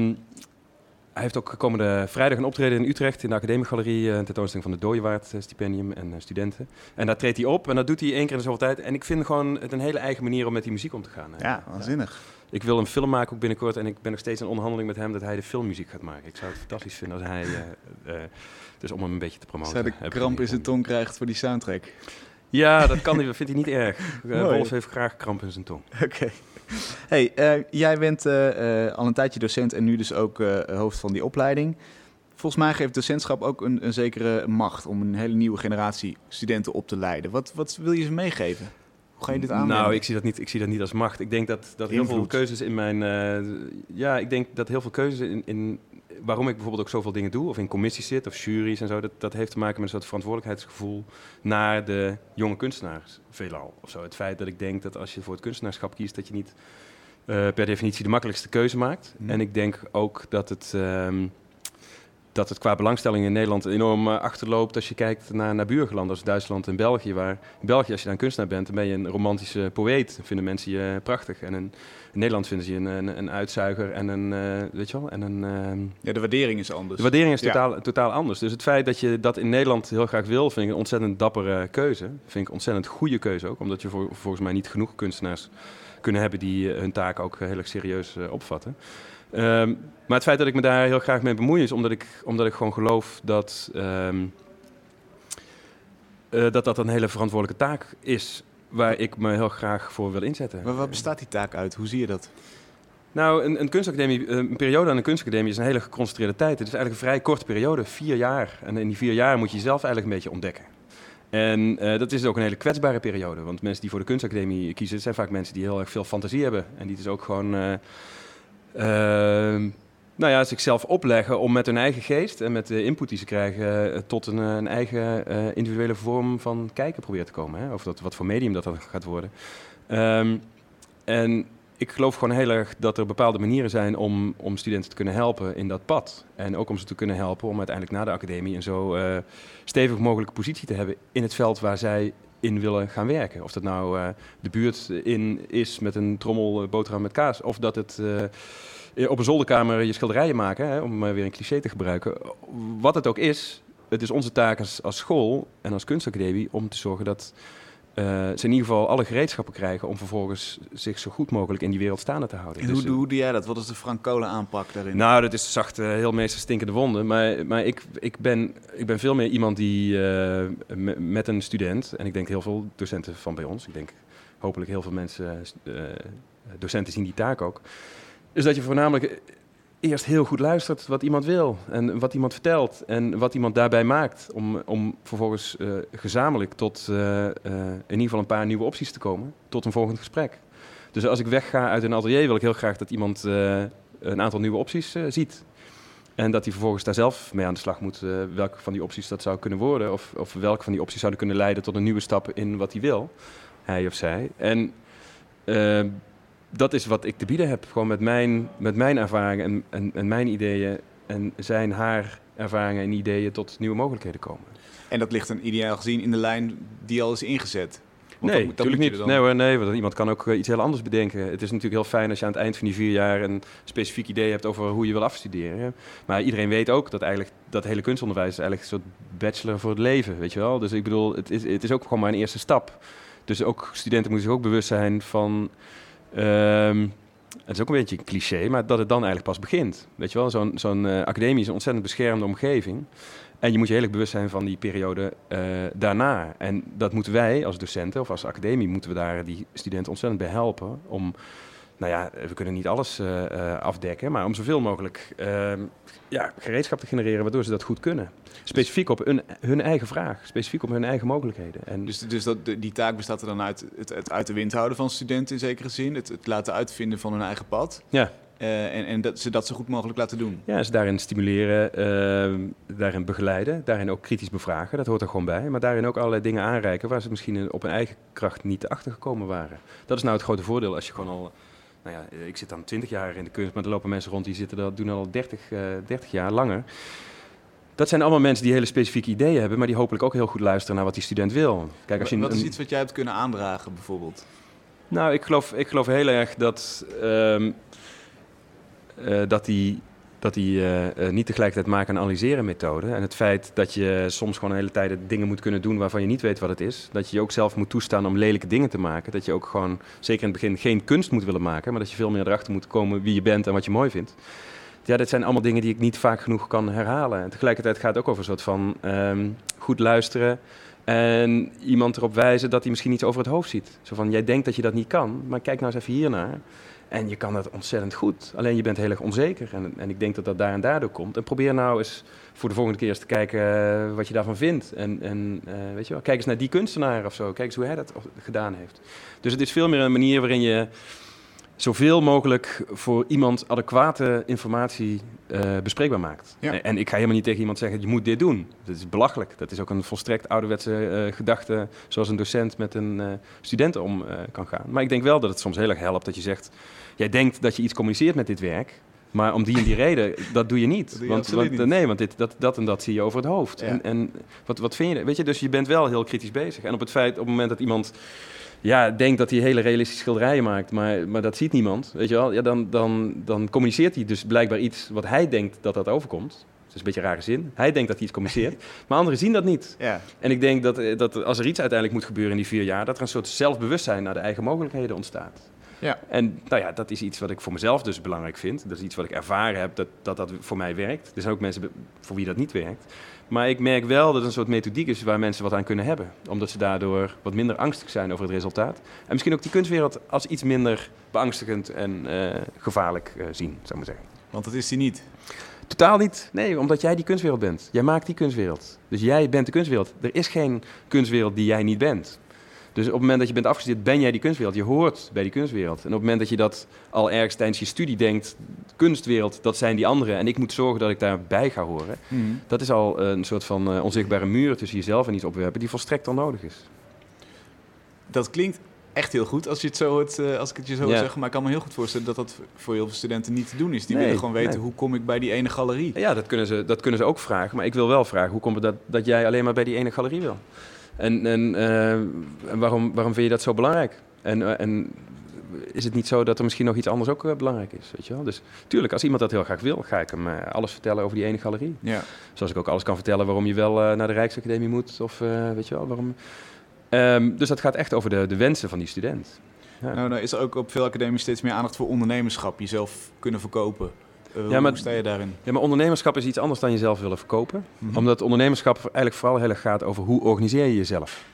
hij heeft ook komende vrijdag een optreden in Utrecht in de Academiegalerie. Een tentoonstelling van de Dooyewaard stipendium en studenten. En daar treedt hij op en dat doet hij 1 keer in de zoveel tijd. En ik vind gewoon het een hele eigen manier om met die muziek om te gaan. Ja, waanzinnig. Ik wil een film maken ook binnenkort en ik ben nog steeds in onderhandeling met hem dat hij de filmmuziek gaat maken. Ik zou het fantastisch vinden als hij, dus om hem een beetje te promoten. Als hij de kramp in zijn tong krijgt voor die soundtrack. Ja, dat kan hij, dat vindt hij niet erg. Wolf heeft graag kramp in zijn tong. Oké. Hey, jij bent al een tijdje docent en nu dus ook hoofd van die opleiding. Volgens mij geeft docentschap ook een zekere macht om een hele nieuwe generatie studenten op te leiden. Wat wil je ze meegeven? Hoe ga je dit aanwenden? Nou, ik zie dat niet als macht. Ik denk dat heel veel keuzes in mijn... ik denk dat heel veel keuzes in waarom ik bijvoorbeeld ook zoveel dingen doe, of in commissies zit, of juries en zo, dat heeft te maken met een soort verantwoordelijkheidsgevoel naar de jonge kunstenaars, veelal. Of zo. Het feit dat ik denk dat als je voor het kunstenaarschap kiest, dat je niet per definitie de makkelijkste keuze maakt. En ik denk ook dat het qua belangstelling in Nederland enorm achterloopt als je kijkt naar buurlanden als Duitsland en België. Waar in België, als je daar een kunstenaar bent, dan ben je een romantische poëet. Dan vinden mensen je prachtig. En in Nederland vinden ze je een uitzuiger en weet je wel? De waardering is anders. De waardering is totaal anders. Dus het feit dat je dat in Nederland heel graag wil, vind ik een ontzettend dappere keuze. Vind ik een ontzettend goede keuze ook, omdat je volgens mij niet genoeg kunstenaars kunnen hebben die hun taak ook heel erg serieus opvatten. Maar het feit dat ik me daar heel graag mee bemoei is omdat ik gewoon geloof dat dat een hele verantwoordelijke taak is waar ik me heel graag voor wil inzetten. Maar wat bestaat die taak uit? Hoe zie je dat? Nou, een kunstacademie, een periode aan een kunstacademie is een hele geconcentreerde tijd. Het is eigenlijk een vrij korte periode, 4 jaar. En in die 4 jaar moet je jezelf eigenlijk een beetje ontdekken. En dat is ook een hele kwetsbare periode. Want mensen die voor de kunstacademie kiezen, zijn vaak mensen die heel erg veel fantasie hebben. En die dus ook gewoon zichzelf opleggen om met hun eigen geest en met de input die ze krijgen tot een eigen individuele vorm van kijken proberen te komen. Hè? Of wat voor medium dat dan gaat worden. En ik geloof gewoon heel erg dat er bepaalde manieren zijn om studenten te kunnen helpen in dat pad. En ook om ze te kunnen helpen om uiteindelijk na de academie een zo stevig mogelijke positie te hebben in het veld waar zij in willen gaan werken. Of dat nou de buurt in is met een trommel boterham met kaas, of dat het op een zolderkamer je schilderijen maken, hè, om weer een cliché te gebruiken. Wat het ook is, het is onze taak als school en als kunstacademie om te zorgen dat ze in ieder geval alle gereedschappen krijgen om vervolgens zich zo goed mogelijk in die wereld staande te houden. En hoe doe jij dat? Wat is de Frank Kolen aanpak daarin? Nou, dat is zacht, heel meestal stinkende wonden. Maar ik ben veel meer iemand die met een student, en ik denk heel veel docenten van bij ons, ik denk hopelijk heel veel mensen docenten zien die taak ook, is dat je voornamelijk eerst heel goed luistert wat iemand wil en wat iemand vertelt en wat iemand daarbij maakt om vervolgens gezamenlijk tot in ieder geval een paar nieuwe opties te komen tot een volgend gesprek. Dus als ik wegga uit een atelier wil ik heel graag dat iemand een aantal nieuwe opties ziet. En dat hij vervolgens daar zelf mee aan de slag moet, welke van die opties dat zou kunnen worden of welke van die opties zouden kunnen leiden tot een nieuwe stap in wat hij wil, hij of zij. En dat is wat ik te bieden heb, gewoon met mijn ervaringen en mijn ideeën en haar ervaringen en ideeën tot nieuwe mogelijkheden komen. En dat ligt dan ideaal gezien in de lijn die al is ingezet? Want Nee, dat natuurlijk moet je niet. er dan- Nee, want iemand kan ook iets heel anders bedenken. Het is natuurlijk heel fijn als je aan het eind van die 4 jaar een specifiek idee hebt over hoe je wil afstuderen. Maar iedereen weet ook dat eigenlijk dat hele kunstonderwijs is eigenlijk een soort bachelor voor het leven, weet je wel. Dus ik bedoel, het is ook gewoon maar een eerste stap. Dus ook studenten moeten zich ook bewust zijn van... het is ook een beetje een cliché, maar dat het dan eigenlijk pas begint. Weet je wel, zo'n academie is een ontzettend beschermde omgeving. En je moet je heel erg bewust zijn van die periode daarna. En dat moeten wij als docenten of als academie moeten we daar die studenten ontzettend bij helpen. Om, nou ja, we kunnen niet alles afdekken, maar om zoveel mogelijk gereedschap te genereren waardoor ze dat goed kunnen. Specifiek op hun eigen vraag, specifiek op hun eigen mogelijkheden. En Dus die taak bestaat er dan uit het uit de wind houden van studenten in zekere zin. Het laten uitvinden van hun eigen pad. ja. En dat ze dat zo goed mogelijk laten doen. Ja, ze daarin stimuleren, daarin begeleiden, daarin ook kritisch bevragen, dat hoort er gewoon bij. Maar daarin ook allerlei dingen aanreiken waar ze misschien op hun eigen kracht niet achter gekomen waren. Dat is nou het grote voordeel als je gewoon al, nou ja, ik zit dan 20 jaar in de kunst, maar er lopen mensen rond die doen al 30 jaar langer. Dat zijn allemaal mensen die hele specifieke ideeën hebben, maar die hopelijk ook heel goed luisteren naar wat die student wil. Kijk, als je Wat is iets wat jij hebt kunnen aandragen bijvoorbeeld? Nou, ik geloof heel erg dat die niet tegelijkertijd maken en analyseren methode. En het feit dat je soms gewoon een hele tijd dingen moet kunnen doen waarvan je niet weet wat het is. Dat je je ook zelf moet toestaan om lelijke dingen te maken. Dat je ook gewoon, zeker in het begin, geen kunst moet willen maken. Maar dat je veel meer erachter moet komen wie je bent en wat je mooi vindt. Ja, dat zijn allemaal dingen die ik niet vaak genoeg kan herhalen. En tegelijkertijd gaat het ook over een soort van goed luisteren. En iemand erop wijzen dat hij misschien iets over het hoofd ziet. Zo van, jij denkt dat je dat niet kan, maar kijk nou eens even hiernaar. En je kan dat ontzettend goed. Alleen je bent heel erg onzeker. En ik denk dat dat daar en daardoor komt. En probeer nou eens voor de volgende keer eens te kijken wat je daarvan vindt. En weet je wel, kijk eens naar die kunstenaar of zo. Kijk eens hoe hij dat gedaan heeft. Dus het is veel meer een manier waarin je zoveel mogelijk voor iemand adequate informatie bespreekbaar maakt. Ja. En ik ga helemaal niet tegen iemand zeggen, je moet dit doen. Dat is belachelijk. Dat is ook een volstrekt ouderwetse gedachte, zoals een docent met een student om kan gaan. Maar ik denk wel dat het soms heel erg helpt dat je zegt, jij denkt dat je iets communiceert met dit werk, maar om die en die reden, dat doe je niet. Dat doe je absoluut niet. Nee, want dat en dat zie je over het hoofd. Ja. En wat vind je? Weet je, dus je bent wel heel kritisch bezig. En op het moment dat iemand denkt dat hij hele realistische schilderijen maakt, maar dat ziet niemand, weet je wel, ja, dan communiceert hij dus blijkbaar iets wat hij denkt dat overkomt. Dat is een beetje een rare zin. Hij denkt dat hij iets communiceert, maar anderen zien dat niet. Ja. En ik denk dat als er iets uiteindelijk moet gebeuren in die 4 jaar, dat er een soort zelfbewustzijn naar de eigen mogelijkheden ontstaat. Ja. En nou ja, dat is iets wat ik voor mezelf dus belangrijk vind. Dat is iets wat ik ervaren heb dat voor mij werkt. Er zijn ook mensen voor wie dat niet werkt. Maar ik merk wel dat het een soort methodiek is waar mensen wat aan kunnen hebben. Omdat ze daardoor wat minder angstig zijn over het resultaat. En misschien ook die kunstwereld als iets minder beangstigend en gevaarlijk zien, zou ik maar zeggen. Want dat is die niet. Totaal niet. Nee, omdat jij die kunstwereld bent. Jij maakt die kunstwereld. Dus jij bent de kunstwereld. Er is geen kunstwereld die jij niet bent. Dus op het moment dat je bent afgestudeerd, ben jij die kunstwereld. Je hoort bij die kunstwereld. En op het moment dat je dat al ergens tijdens je studie denkt, kunstwereld, dat zijn die anderen. En ik moet zorgen dat ik daarbij ga horen. Mm. Dat is al een soort van onzichtbare muur tussen jezelf en iets opwerpen die volstrekt onnodig is. Dat klinkt echt heel goed als je het zo hoort, als ik het je zo hoor Ja. zeggen. Maar ik kan me heel goed voorstellen dat dat voor heel veel studenten niet te doen is. Die Nee, willen gewoon weten, nee. hoe kom ik bij die ene galerie? Ja, dat kunnen ze ook vragen. Maar ik wil wel vragen, hoe komt het dat jij alleen maar bij die ene galerie wil? En waarom vind je dat zo belangrijk? En is het niet zo dat er misschien nog iets anders ook belangrijk is? Weet je wel? Dus tuurlijk, als iemand dat heel graag wil, ga ik hem alles vertellen over die ene galerie. Ja. Zoals ik ook alles kan vertellen waarom je wel naar de Rijksacademie moet. Of weet je wel, waarom. Dus dat gaat echt over de wensen van die student. Ja. Nou is er ook op veel academies steeds meer aandacht voor ondernemerschap. Jezelf kunnen verkopen. Ja, maar- hoe sta je daarin? Ja, maar ondernemerschap is iets anders dan jezelf willen verkopen. Mhm. Omdat ondernemerschap eigenlijk vooral heel erg gaat over hoe organiseer je jezelf.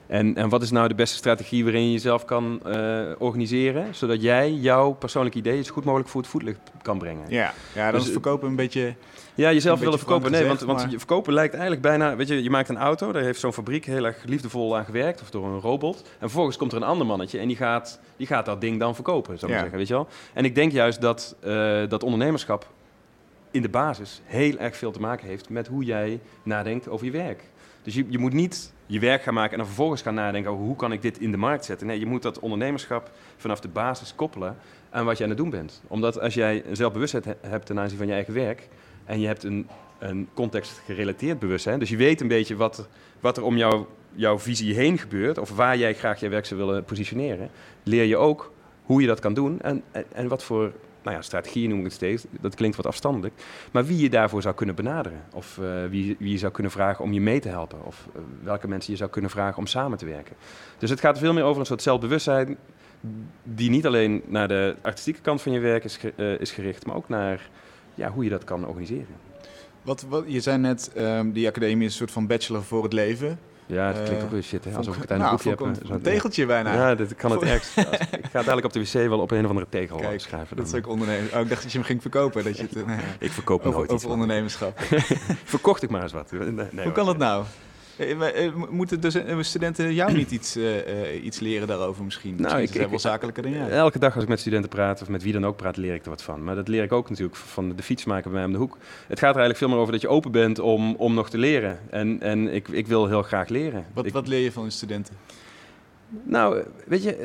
En wat is nou de beste strategie waarin je jezelf kan organiseren, zodat jij jouw persoonlijke ideeën zo goed mogelijk voor het voetlicht kan brengen. Ja, dan Dus, is verkopen een beetje... Ja, jezelf een willen beetje verkopen. Nee, gezegd, want maar- je verkopen lijkt eigenlijk bijna... Weet je maakt een auto, daar heeft zo'n fabriek heel erg liefdevol aan gewerkt, of door een robot. En vervolgens komt er een ander mannetje en die gaat dat ding dan verkopen, zou ik maar zeggen, weet je wel. En ik denk juist dat ondernemerschap in de basis heel erg veel te maken heeft met hoe jij nadenkt over je werk. Dus je moet niet je werk gaan maken en dan vervolgens gaan nadenken over hoe kan ik dit in de markt zetten. Nee, je moet dat ondernemerschap vanaf de basis koppelen aan wat je aan het doen bent. Omdat als jij een zelfbewustzijn hebt ten aanzien van je eigen werk en je hebt een context-gerelateerd bewustzijn, dus je weet een beetje wat er om jouw visie heen gebeurt of waar jij graag je werk zou willen positioneren, leer je ook hoe je dat kan doen en wat voor... Nou ja, strategieën noem ik het steeds. Dat klinkt wat afstandelijk. Maar wie je daarvoor zou kunnen benaderen. Of wie je zou kunnen vragen om je mee te helpen. Of welke mensen je zou kunnen vragen om samen te werken. Dus het gaat veel meer over een soort zelfbewustzijn die niet alleen naar de artistieke kant van je werk is gericht, maar ook naar hoe je dat kan organiseren. Je zei net, die academie is een soort van bachelor voor het leven. Ja, het klinkt ook weer shit, hè? Alsof ik het einde boekje heb. Een tegeltje bijna. Ja, dit kan het ergst. Ik ga dadelijk op de wc wel op een of andere tegel schrijven. Dat is ook ondernemen. Oh, ik dacht dat je hem ging verkopen. Dat je het, ik verkoop nooit iets. Over ondernemerschap. Verkocht ik maar eens wat. Nee, Hoe kan dat nou? Moeten dus studenten jou niet iets leren daarover misschien? Nou, Ze zijn wel zakelijker dan jij. Elke dag als ik met studenten praat, of met wie dan ook praat, leer ik er wat van. Maar dat leer ik ook natuurlijk van de fietsmaker bij mij om de hoek. Het gaat er eigenlijk veel meer over dat je open bent om nog te leren. En ik wil heel graag leren. Wat leer je van je studenten? Nou, weet je,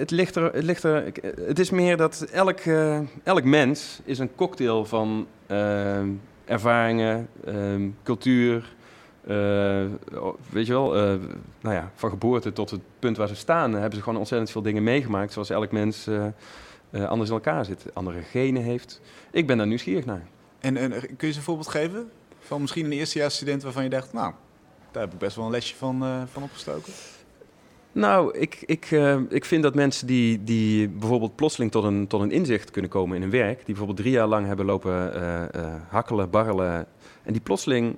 het is meer dat elk mens is een cocktail van ervaringen, cultuur... weet je wel, van geboorte tot het punt waar ze staan, hebben ze gewoon ontzettend veel dingen meegemaakt, zoals elk mens anders in elkaar zit, andere genen heeft. Ik ben daar nieuwsgierig naar. En kun je eens een voorbeeld geven van misschien een eerstejaarsstudent waarvan je dacht, nou, daar heb ik best wel een lesje van opgestoken? Nou, ik vind dat mensen die bijvoorbeeld plotseling tot een inzicht kunnen komen in hun werk, die bijvoorbeeld 3 jaar lang hebben lopen hakkelen, barrelen, en die plotseling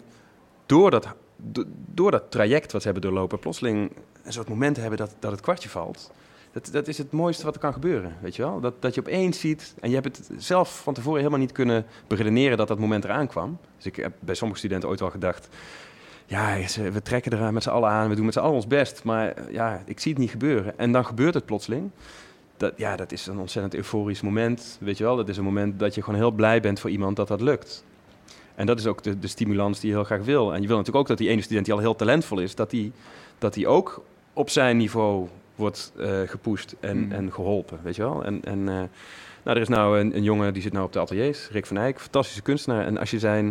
door dat traject wat ze hebben doorlopen, plotseling een soort moment hebben dat het kwartje valt. Dat is het mooiste wat er kan gebeuren, weet je wel? Dat je opeens ziet, en je hebt het zelf van tevoren helemaal niet kunnen beredeneren dat moment eraan kwam. Dus ik heb bij sommige studenten ooit wel gedacht, ja, we trekken er met z'n allen aan, we doen met z'n allen ons best, maar ja, ik zie het niet gebeuren. En dan gebeurt het plotseling. Dat is een ontzettend euforisch moment, weet je wel? Dat is een moment dat je gewoon heel blij bent voor iemand dat lukt. En dat is ook de stimulans die je heel graag wil. En je wil natuurlijk ook dat die ene student die al heel talentvol is, dat die ook op zijn niveau wordt gepusht en geholpen, weet je wel. Er is nou een jongen die zit nou op de ateliers, Rick van Eyck, fantastische kunstenaar. En als je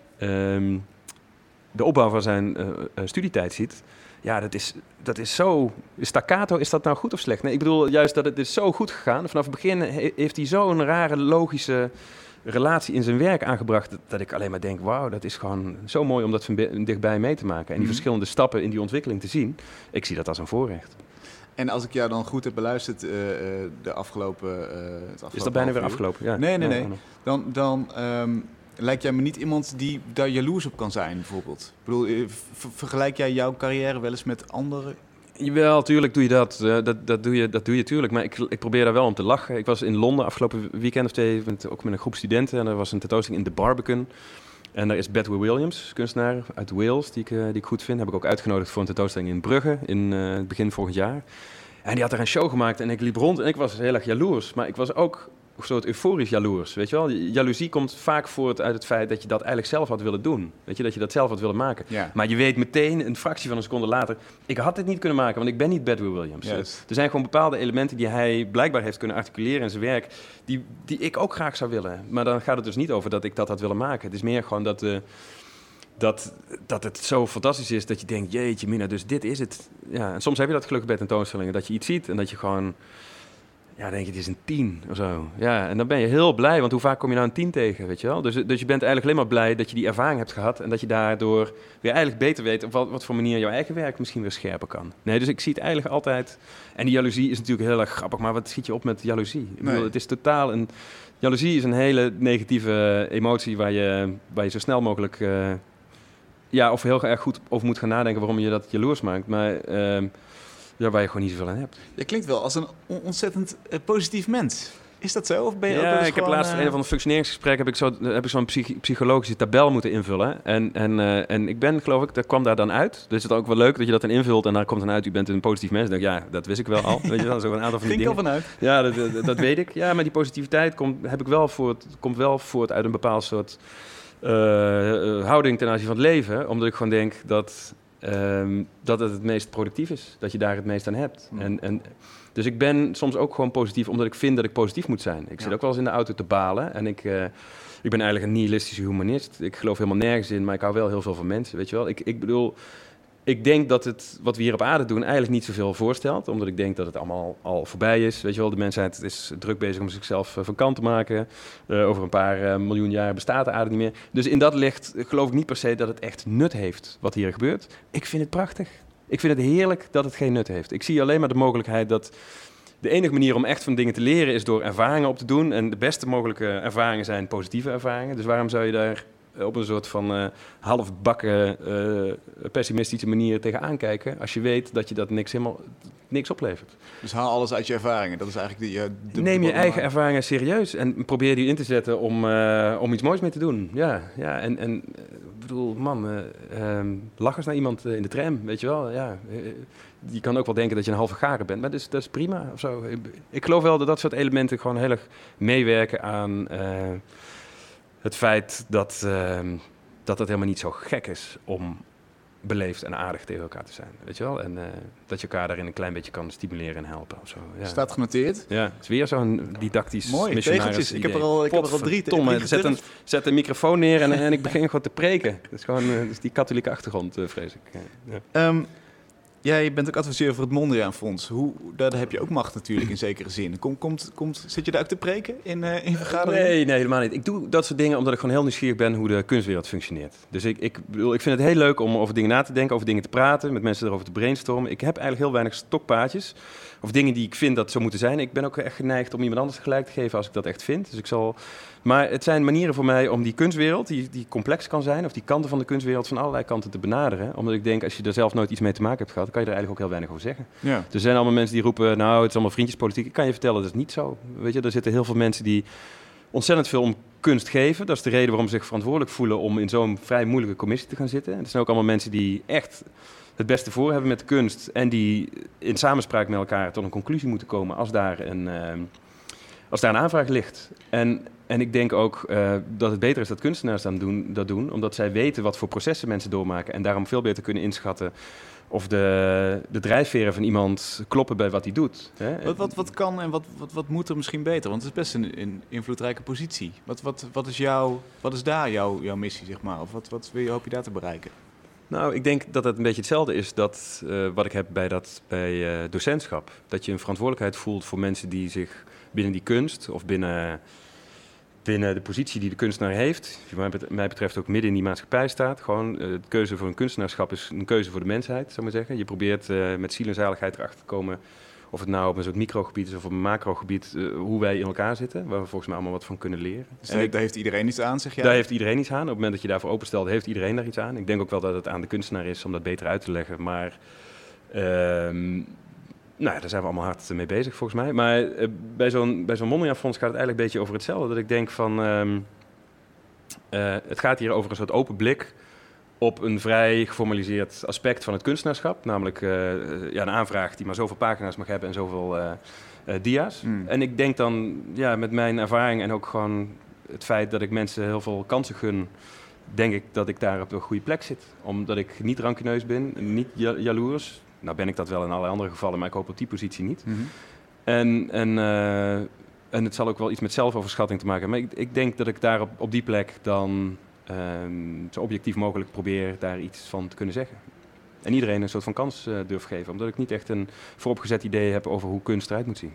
de opbouw van zijn studietijd ziet, ja, dat is zo... Staccato, is dat nou goed of slecht? Nee, ik bedoel juist dat het is zo goed gegaan. Vanaf het begin heeft hij zo'n rare, logische relatie in zijn werk aangebracht, dat ik alleen maar denk, wauw, dat is gewoon zo mooi om dat van dichtbij mee te maken. En die verschillende stappen in die ontwikkeling te zien, ik zie dat als een voorrecht. En als ik jou dan goed heb beluisterd de afgelopen... Is dat bijna weer afgelopen? Ja. Nee. Dan lijkt jij me niet iemand die daar jaloers op kan zijn, bijvoorbeeld. Ik bedoel, vergelijk jij jouw carrière wel eens met anderen? Jawel, tuurlijk doe je dat. Dat doe je tuurlijk. Maar ik probeer daar wel om te lachen. Ik was in Londen afgelopen weekend of 2, ook met een groep studenten. En er was een tentoonstelling in The Barbican. En daar is Bedwyr Williams, kunstenaar uit Wales, die ik goed vind. Heb ik ook uitgenodigd voor een tentoonstelling in Brugge in het begin volgend jaar. En die had daar een show gemaakt en ik liep rond en ik was heel erg jaloers. Maar ik was ook een soort euforisch jaloers, weet je wel. Jaloezie komt vaak voort uit het feit dat je dat eigenlijk zelf had willen doen. Weet je, dat je dat zelf had willen maken. Ja. Maar je weet meteen, een fractie van een seconde later, ik had dit niet kunnen maken, want ik ben niet Bedwyr Williams. Yes. Er zijn gewoon bepaalde elementen die hij blijkbaar heeft kunnen articuleren in zijn werk, die ik ook graag zou willen. Maar dan gaat het dus niet over dat ik dat had willen maken. Het is meer gewoon dat het zo fantastisch is dat je denkt, jeetje mina, dus dit is het. Ja, en soms heb je dat gelukkig bij tentoonstellingen, dat je iets ziet en dat je gewoon... Ja, denk je, het is een 10 of zo. Ja, en dan ben je heel blij, want hoe vaak kom je nou een 10 tegen, weet je wel? Dus je bent eigenlijk alleen maar blij dat je die ervaring hebt gehad en dat je daardoor weer eigenlijk beter weet op wat voor manier jouw eigen werk misschien weer scherper kan. Nee, dus ik zie het eigenlijk altijd... En die jaloezie is natuurlijk heel erg grappig, maar wat schiet je op met jaloezie? Ik bedoel, het is totaal een... Jaloezie is een hele negatieve emotie waar je zo snel mogelijk... of heel erg goed over moet gaan nadenken waarom je dat jaloers maakt. Maar Ja, waar je gewoon niet zoveel aan hebt. Je klinkt wel als een ontzettend positief mens. Is dat zo? Of ben je ook wel Ja, eens ik heb gewoon, laatst in een van de functioneringsgesprek heb ik zo'n psychologische tabel moeten invullen. En ik ben, geloof ik, dat kwam daar dan uit. Dus het is ook wel leuk dat je dat dan invult en daar komt dan uit, u bent een positief mens. Dan denk ik, ja, dat wist ik wel al. Weet je wel, zo een aantal van die Ging ik al dingen. vanuit. Ja, dat weet ik. Ja, maar die positiviteit komt wel voort uit een bepaald soort houding ten aanzien van het leven. Omdat ik gewoon denk dat het meest productief is. Dat je daar het meest aan hebt. Dus ik ben soms ook gewoon positief, omdat ik vind dat ik positief moet zijn. Ik zit ook wel eens in de auto te balen. En ik ben eigenlijk een nihilistische humanist. Ik geloof helemaal nergens in, maar ik hou wel heel veel van mensen, weet je wel. Ik bedoel, ik denk dat het, wat we hier op aarde doen, eigenlijk niet zoveel voorstelt. Omdat ik denk dat het allemaal al voorbij is. Weet je wel, de mensheid is druk bezig om zichzelf van kant te maken. Over een paar miljoen jaar bestaat de aarde niet meer. Dus in dat licht geloof ik niet per se dat het echt nut heeft wat hier gebeurt. Ik vind het prachtig. Ik vind het heerlijk dat het geen nut heeft. Ik zie alleen maar de mogelijkheid dat de enige manier om echt van dingen te leren is door ervaringen op te doen. En de beste mogelijke ervaringen zijn positieve ervaringen. Dus waarom zou je daar op een soort van halfbakken pessimistische manier tegenaan kijken als je weet dat je dat niks oplevert? Dus haal alles uit je ervaringen. Dat is eigenlijk Neem je eigen ervaringen serieus en probeer die in te zetten om iets moois mee te doen. Ja, en ik bedoel, man, lach eens naar iemand in de tram, weet je wel. Ja, die kan ook wel denken dat je een halve garen bent, maar dat is prima of zo. Ik geloof wel dat soort elementen gewoon heel erg meewerken aan het feit dat het helemaal niet zo gek is om beleefd en aardig tegen elkaar te zijn, weet je wel? En dat je elkaar daarin een klein beetje kan stimuleren en helpen of zo. Ja. Staat genoteerd. Ja, het is weer zo'n didactisch mooi, missionaris tegeltjes. idee. Ik heb er al 3. Zet een microfoon neer en ik begin gewoon te preken. Dat is gewoon die katholieke achtergrond, vrees ik. Ja. Jij bent ook adviseur voor het Mondriaan Fonds. Daar heb je ook macht natuurlijk in zekere zin. Zit je daar ook te preken in vergaderingen? Nee, helemaal niet. Ik doe dat soort dingen omdat ik gewoon heel nieuwsgierig ben hoe de kunstwereld functioneert. Dus ik vind het heel leuk om over dingen na te denken, over dingen te praten, met mensen erover te brainstormen. Ik heb eigenlijk heel weinig stokpaardjes of dingen die ik vind dat zo moeten zijn. Ik ben ook echt geneigd om iemand anders gelijk te geven als ik dat echt vind. Dus maar het zijn manieren voor mij om die kunstwereld, die complex kan zijn, of die kanten van de kunstwereld van allerlei kanten te benaderen. Omdat ik denk, als je er zelf nooit iets mee te maken hebt gehad, kan je er eigenlijk ook heel weinig over zeggen. Ja. Er zijn allemaal mensen die roepen, nou, het is allemaal vriendjespolitiek. Ik kan je vertellen, dat is niet zo. Weet je, er zitten heel veel mensen die ontzettend veel om kunst geven. Dat is de reden waarom ze zich verantwoordelijk voelen om in zo'n vrij moeilijke commissie te gaan zitten. En er zijn ook allemaal mensen die echt het beste voor hebben met de kunst en die in samenspraak met elkaar tot een conclusie moeten komen als daar een aanvraag ligt. En ik denk ook dat het beter is dat kunstenaars dat doen, omdat zij weten wat voor processen mensen doormaken en daarom veel beter kunnen inschatten of de drijfveren van iemand kloppen bij wat hij doet. Hè? Wat kan en wat moet er misschien beter? Want het is best een invloedrijke positie. Wat is daar jouw missie, zeg maar? Of wat hoop je daar te bereiken? Nou, ik denk dat het een beetje hetzelfde is wat ik heb bij docentschap. Dat je een verantwoordelijkheid voelt voor mensen die zich binnen die kunst of binnen de positie die de kunstenaar heeft, die wat mij betreft ook midden in die maatschappij staat. Gewoon, de keuze voor een kunstenaarschap is een keuze voor de mensheid, zou ik maar zeggen. Je probeert met ziel en zaligheid erachter te komen, of het nou op een soort microgebied is of op een macrogebied, hoe wij in elkaar zitten, waar we volgens mij allemaal wat van kunnen leren. Dus daar heeft iedereen iets aan, zeg jij? Daar heeft iedereen iets aan. Op het moment dat je daarvoor openstelt, heeft iedereen daar iets aan. Ik denk ook wel dat het aan de kunstenaar is om dat beter uit te leggen, maar daar zijn we allemaal hard mee bezig, volgens mij. Maar bij zo'n Mondriaan Fonds gaat het eigenlijk een beetje over hetzelfde. Dat ik denk van, het gaat hier over een soort open blik op een vrij geformaliseerd aspect van het kunstenaarschap. Namelijk een aanvraag die maar zoveel pagina's mag hebben en zoveel dia's. En ik denk dan, met mijn ervaring en ook gewoon het feit dat ik mensen heel veel kansen gun, denk ik dat ik daar op de goede plek zit. Omdat ik niet rancuneus ben, niet jaloers. Nou ben ik dat wel in allerlei andere gevallen, maar ik hoop op die positie niet. Mm-hmm. En het zal ook wel iets met zelfoverschatting te maken hebben. Maar ik denk dat ik daar op die plek dan zo objectief mogelijk probeer daar iets van te kunnen zeggen. En iedereen een soort van kans durf geven. Omdat ik niet echt een vooropgezet idee heb over hoe kunst eruit moet zien.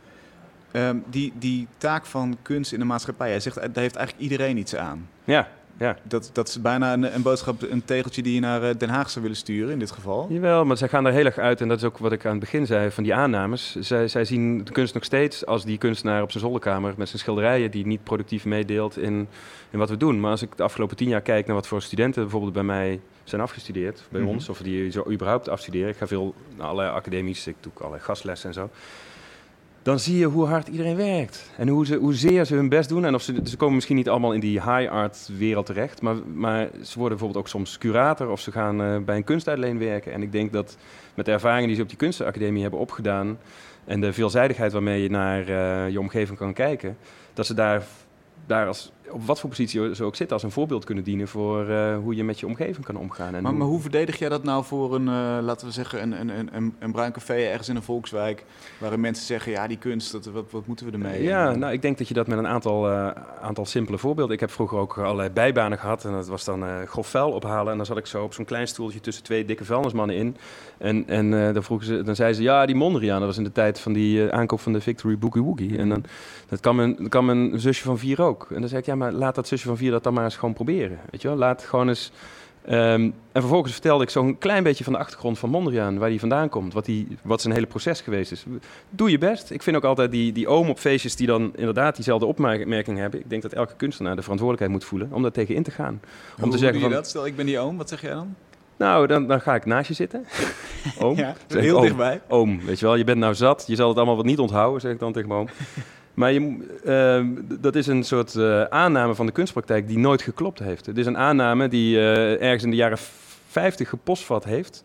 Die taak van kunst in de maatschappij, jij zegt, daar heeft eigenlijk iedereen iets aan. Ja. Ja. Dat is bijna een boodschap, een tegeltje die je naar Den Haag zou willen sturen in dit geval. Jawel, maar zij gaan er heel erg uit. En dat is ook wat ik aan het begin zei van die aannames. Zij zien de kunst nog steeds als die kunstenaar op zijn zolderkamer met zijn schilderijen die niet productief meedeelt in wat we doen. Maar als ik de afgelopen 10 jaar kijk naar wat voor studenten bijvoorbeeld bij mij zijn afgestudeerd, bij ons, of die zo überhaupt afstuderen. Ik ga veel naar allerlei academies, ik doe ook allerlei gastlessen en zo. Dan zie je hoe hard iedereen werkt. En hoezeer ze hun best doen. En ze komen misschien niet allemaal in die high art wereld terecht. Maar ze worden bijvoorbeeld ook soms curator. Of ze gaan bij een kunstuitleen werken. En ik denk dat met de ervaringen die ze op die kunstacademie hebben opgedaan. En de veelzijdigheid waarmee je naar je omgeving kan kijken. Dat ze daar als, op wat voor positie ze ook zitten, als een voorbeeld kunnen dienen voor hoe je met je omgeving kan omgaan. En maar hoe verdedig jij dat nou voor een, laten we zeggen, een bruin café ergens in een volkswijk, waarin mensen zeggen, ja, die kunst, wat moeten we ermee? Ja, nou, ik denk dat je dat met een aantal simpele voorbeelden. Ik heb vroeger ook allerlei bijbanen gehad en dat was dan grof vuil ophalen. En dan zat ik zo op zo'n klein stoeltje tussen 2 dikke vuilnismannen in. En dan zeiden ze, ja, die Mondriaan, dat was in de tijd van die aankoop van de Victory Boogie Woogie. En dan, dat kan mijn zusje van 4 ook. En dan zei ik, ja, maar laat dat zusje van 4 dat dan maar eens gewoon proberen. Weet je wel, laat gewoon eens... en vervolgens vertelde ik zo'n klein beetje van de achtergrond van Mondriaan, waar hij vandaan komt, wat zijn hele proces geweest is. Doe je best. Ik vind ook altijd die oom op feestjes die dan inderdaad diezelfde opmerking hebben. Ik denk dat elke kunstenaar de verantwoordelijkheid moet voelen om daar tegen in te gaan. Hoe te zeggen doe je dat? Stel, ik ben die oom, wat zeg jij dan? Nou, dan ga ik naast je zitten. Oom. Ja, heel dichtbij. Oom, weet je wel, je bent nou zat, je zal het allemaal wat niet onthouden, zeg ik dan tegen mijn oom. Maar dat is een soort aanname van de kunstpraktijk die nooit geklopt heeft. Het is een aanname die ergens in de jaren 50 geposvat heeft.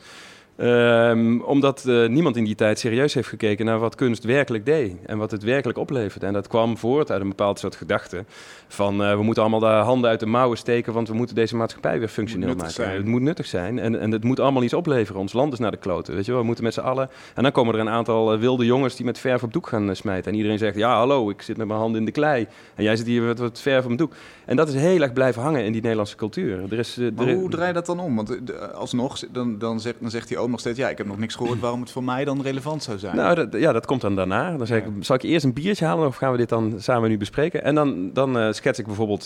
Omdat niemand in die tijd serieus heeft gekeken naar wat kunst werkelijk deed. En wat het werkelijk opleverde. En dat kwam voort uit een bepaald soort gedachte. Van we moeten allemaal de handen uit de mouwen steken, want we moeten deze maatschappij weer functioneel maken. Het moet nuttig zijn en het moet allemaal iets opleveren. Ons land is naar de kloten. Weet je wel? We moeten met z'n allen... En dan komen er een aantal wilde jongens die met verf op doek gaan smijten. En iedereen zegt, ja hallo, ik zit met mijn handen in de klei. En jij zit hier met wat verf op mijn doek. En dat is heel erg blijven hangen in die Nederlandse cultuur. Maar hoe draai je dat dan om? Want alsnog, dan zegt die oom nog steeds, ja, ik heb nog niks gehoord waarom het voor mij dan relevant zou zijn. Nou, dat komt dan daarna. Dan zeg ik, zal ik eerst een biertje halen of gaan we dit dan samen nu bespreken? En dan schets ik bijvoorbeeld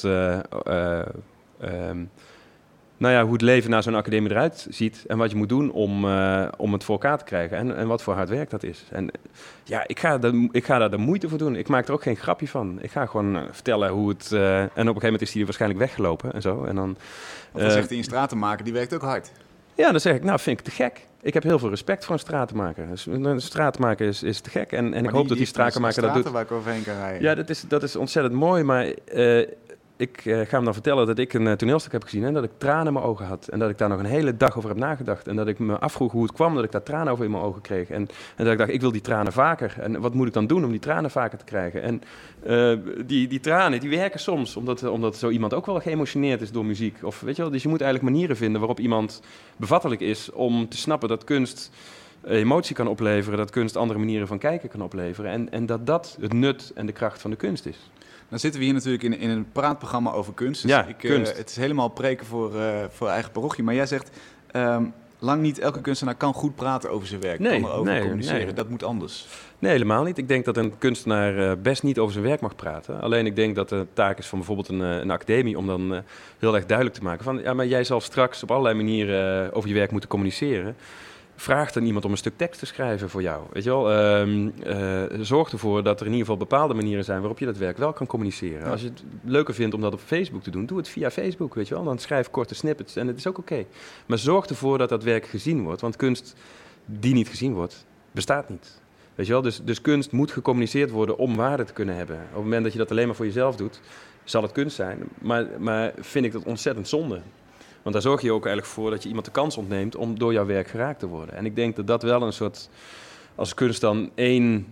hoe het leven na zo'n academie eruit ziet en wat je moet doen om het voor elkaar te krijgen en wat voor hard werk dat is. En ja, ik ga daar de moeite voor doen. Ik maak er ook geen grapje van. Ik ga gewoon vertellen hoe het... en op een gegeven moment is hij waarschijnlijk weggelopen en zo. En dan zegt hij, een stratenmaker, die werkt ook hard. Ja, dan zeg ik, nou, vind ik te gek. Ik heb heel veel respect voor een stratenmaker. Een stratenmaker is te gek. En ik hoop dat die stratenmaker dat doet. Waar ik overheen kan rijden. Ja, dat is ontzettend mooi. Maar ik ga hem dan vertellen dat ik een toneelstuk heb gezien en dat ik tranen in mijn ogen had. En dat ik daar nog een hele dag over heb nagedacht. En dat ik me afvroeg hoe het kwam dat ik daar tranen over in mijn ogen kreeg. En dat ik dacht, ik wil die tranen vaker. En wat moet ik dan doen om die tranen vaker te krijgen? En die tranen, die werken soms. Omdat zo iemand ook wel geëmotioneerd is door muziek. Of, weet je wel, dus je moet eigenlijk manieren vinden waarop iemand bevattelijk is om te snappen dat kunst emotie kan opleveren. Dat kunst andere manieren van kijken kan opleveren. En dat het nut en de kracht van de kunst is. Dan zitten we hier natuurlijk in een praatprogramma over kunst. Dus ja, kunst. Het is helemaal preken voor eigen parochie. Maar jij zegt, lang niet elke kunstenaar kan goed praten over zijn werk. Kan erover communiceren. Nee. Dat moet anders. Nee, helemaal niet. Ik denk dat een kunstenaar best niet over zijn werk mag praten. Alleen ik denk dat de taak is van bijvoorbeeld een academie om dan heel erg duidelijk te maken van, ja, maar jij zal straks op allerlei manieren over je werk moeten communiceren. Vraag dan iemand om een stuk tekst te schrijven voor jou. Weet je wel? Zorg ervoor dat er in ieder geval bepaalde manieren zijn waarop je dat werk wel kan communiceren. Ja. Als je het leuker vindt om dat op Facebook te doen, doe het via Facebook. Weet je wel? Dan schrijf korte snippets en het is ook oké. Maar zorg ervoor dat dat werk gezien wordt. Want kunst die niet gezien wordt, bestaat niet. Weet je wel? Dus kunst moet gecommuniceerd worden om waarde te kunnen hebben. Op het moment dat je dat alleen maar voor jezelf doet, zal het kunst zijn. Maar vind ik dat ontzettend zonde. Want daar zorg je ook eigenlijk voor dat je iemand de kans ontneemt om door jouw werk geraakt te worden. En ik denk dat dat wel een soort, als kunst dan één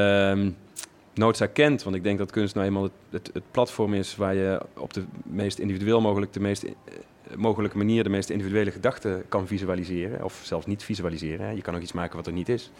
noodzaak kent. Want ik denk dat kunst nou eenmaal het platform is waar je op de meest individueel mogelijke manier de meest individuele gedachten kan visualiseren. Of zelfs niet visualiseren. Hè. Je kan ook iets maken wat er niet is.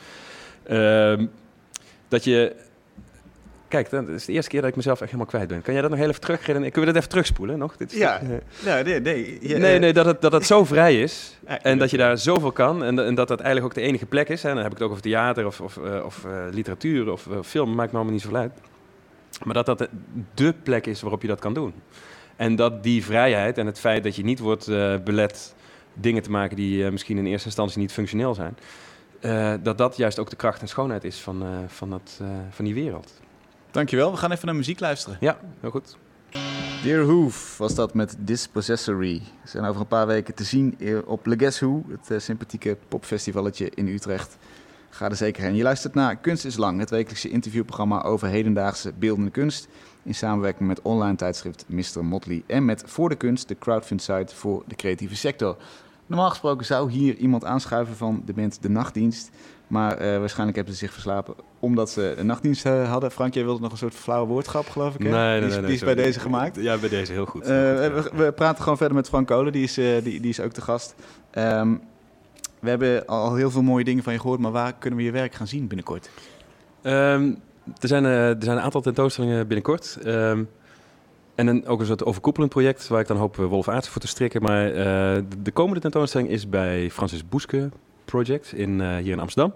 Dat je... Kijk, dat is de eerste keer dat ik mezelf echt helemaal kwijt ben. Kan jij dat nog heel even terugredeneren? Kunnen we dat even terugspoelen nog? Dit is nee, dat het zo vrij is en dat je daar zoveel kan en dat eigenlijk ook de enige plek is. Hè. Dan heb ik het ook over theater of literatuur of film, maakt me allemaal niet zoveel uit. Maar dat de plek is waarop je dat kan doen. En dat die vrijheid en het feit dat je niet wordt belet dingen te maken die misschien in eerste instantie niet functioneel zijn, dat juist ook de kracht en schoonheid is van die wereld. Dankjewel, we gaan even naar muziek luisteren. Ja, heel goed. Dear Hoof was dat met Dispossessory. Ze zijn over een paar weken te zien op Le Guess Who, het sympathieke popfestivalletje in Utrecht. Ga er zeker heen. Je luistert naar Kunst is Lang, het wekelijkse interviewprogramma over hedendaagse beeldende kunst, in samenwerking met online tijdschrift Mr. Motley en met Voor de Kunst, de crowdfund-site voor de creatieve sector. Normaal gesproken zou hier iemand aanschuiven van de band De Nachtdienst, maar waarschijnlijk hebben ze zich verslapen omdat ze een nachtdienst hadden. Frank, jij wilde nog een soort flauwe woordgrap, geloof ik, hè? Nee. Die is bij deze gemaakt. Ja, bij deze heel goed. We praten gewoon verder met Frank Kolen, die is ook te gast. We hebben al heel veel mooie dingen van je gehoord, maar waar kunnen we je werk gaan zien binnenkort? Er zijn een aantal tentoonstellingen binnenkort. En ook een soort overkoepelend project waar ik dan hoop Wolf Aartsen voor te strikken. Maar de komende tentoonstelling is bij Francis Boeske Project hier in Amsterdam.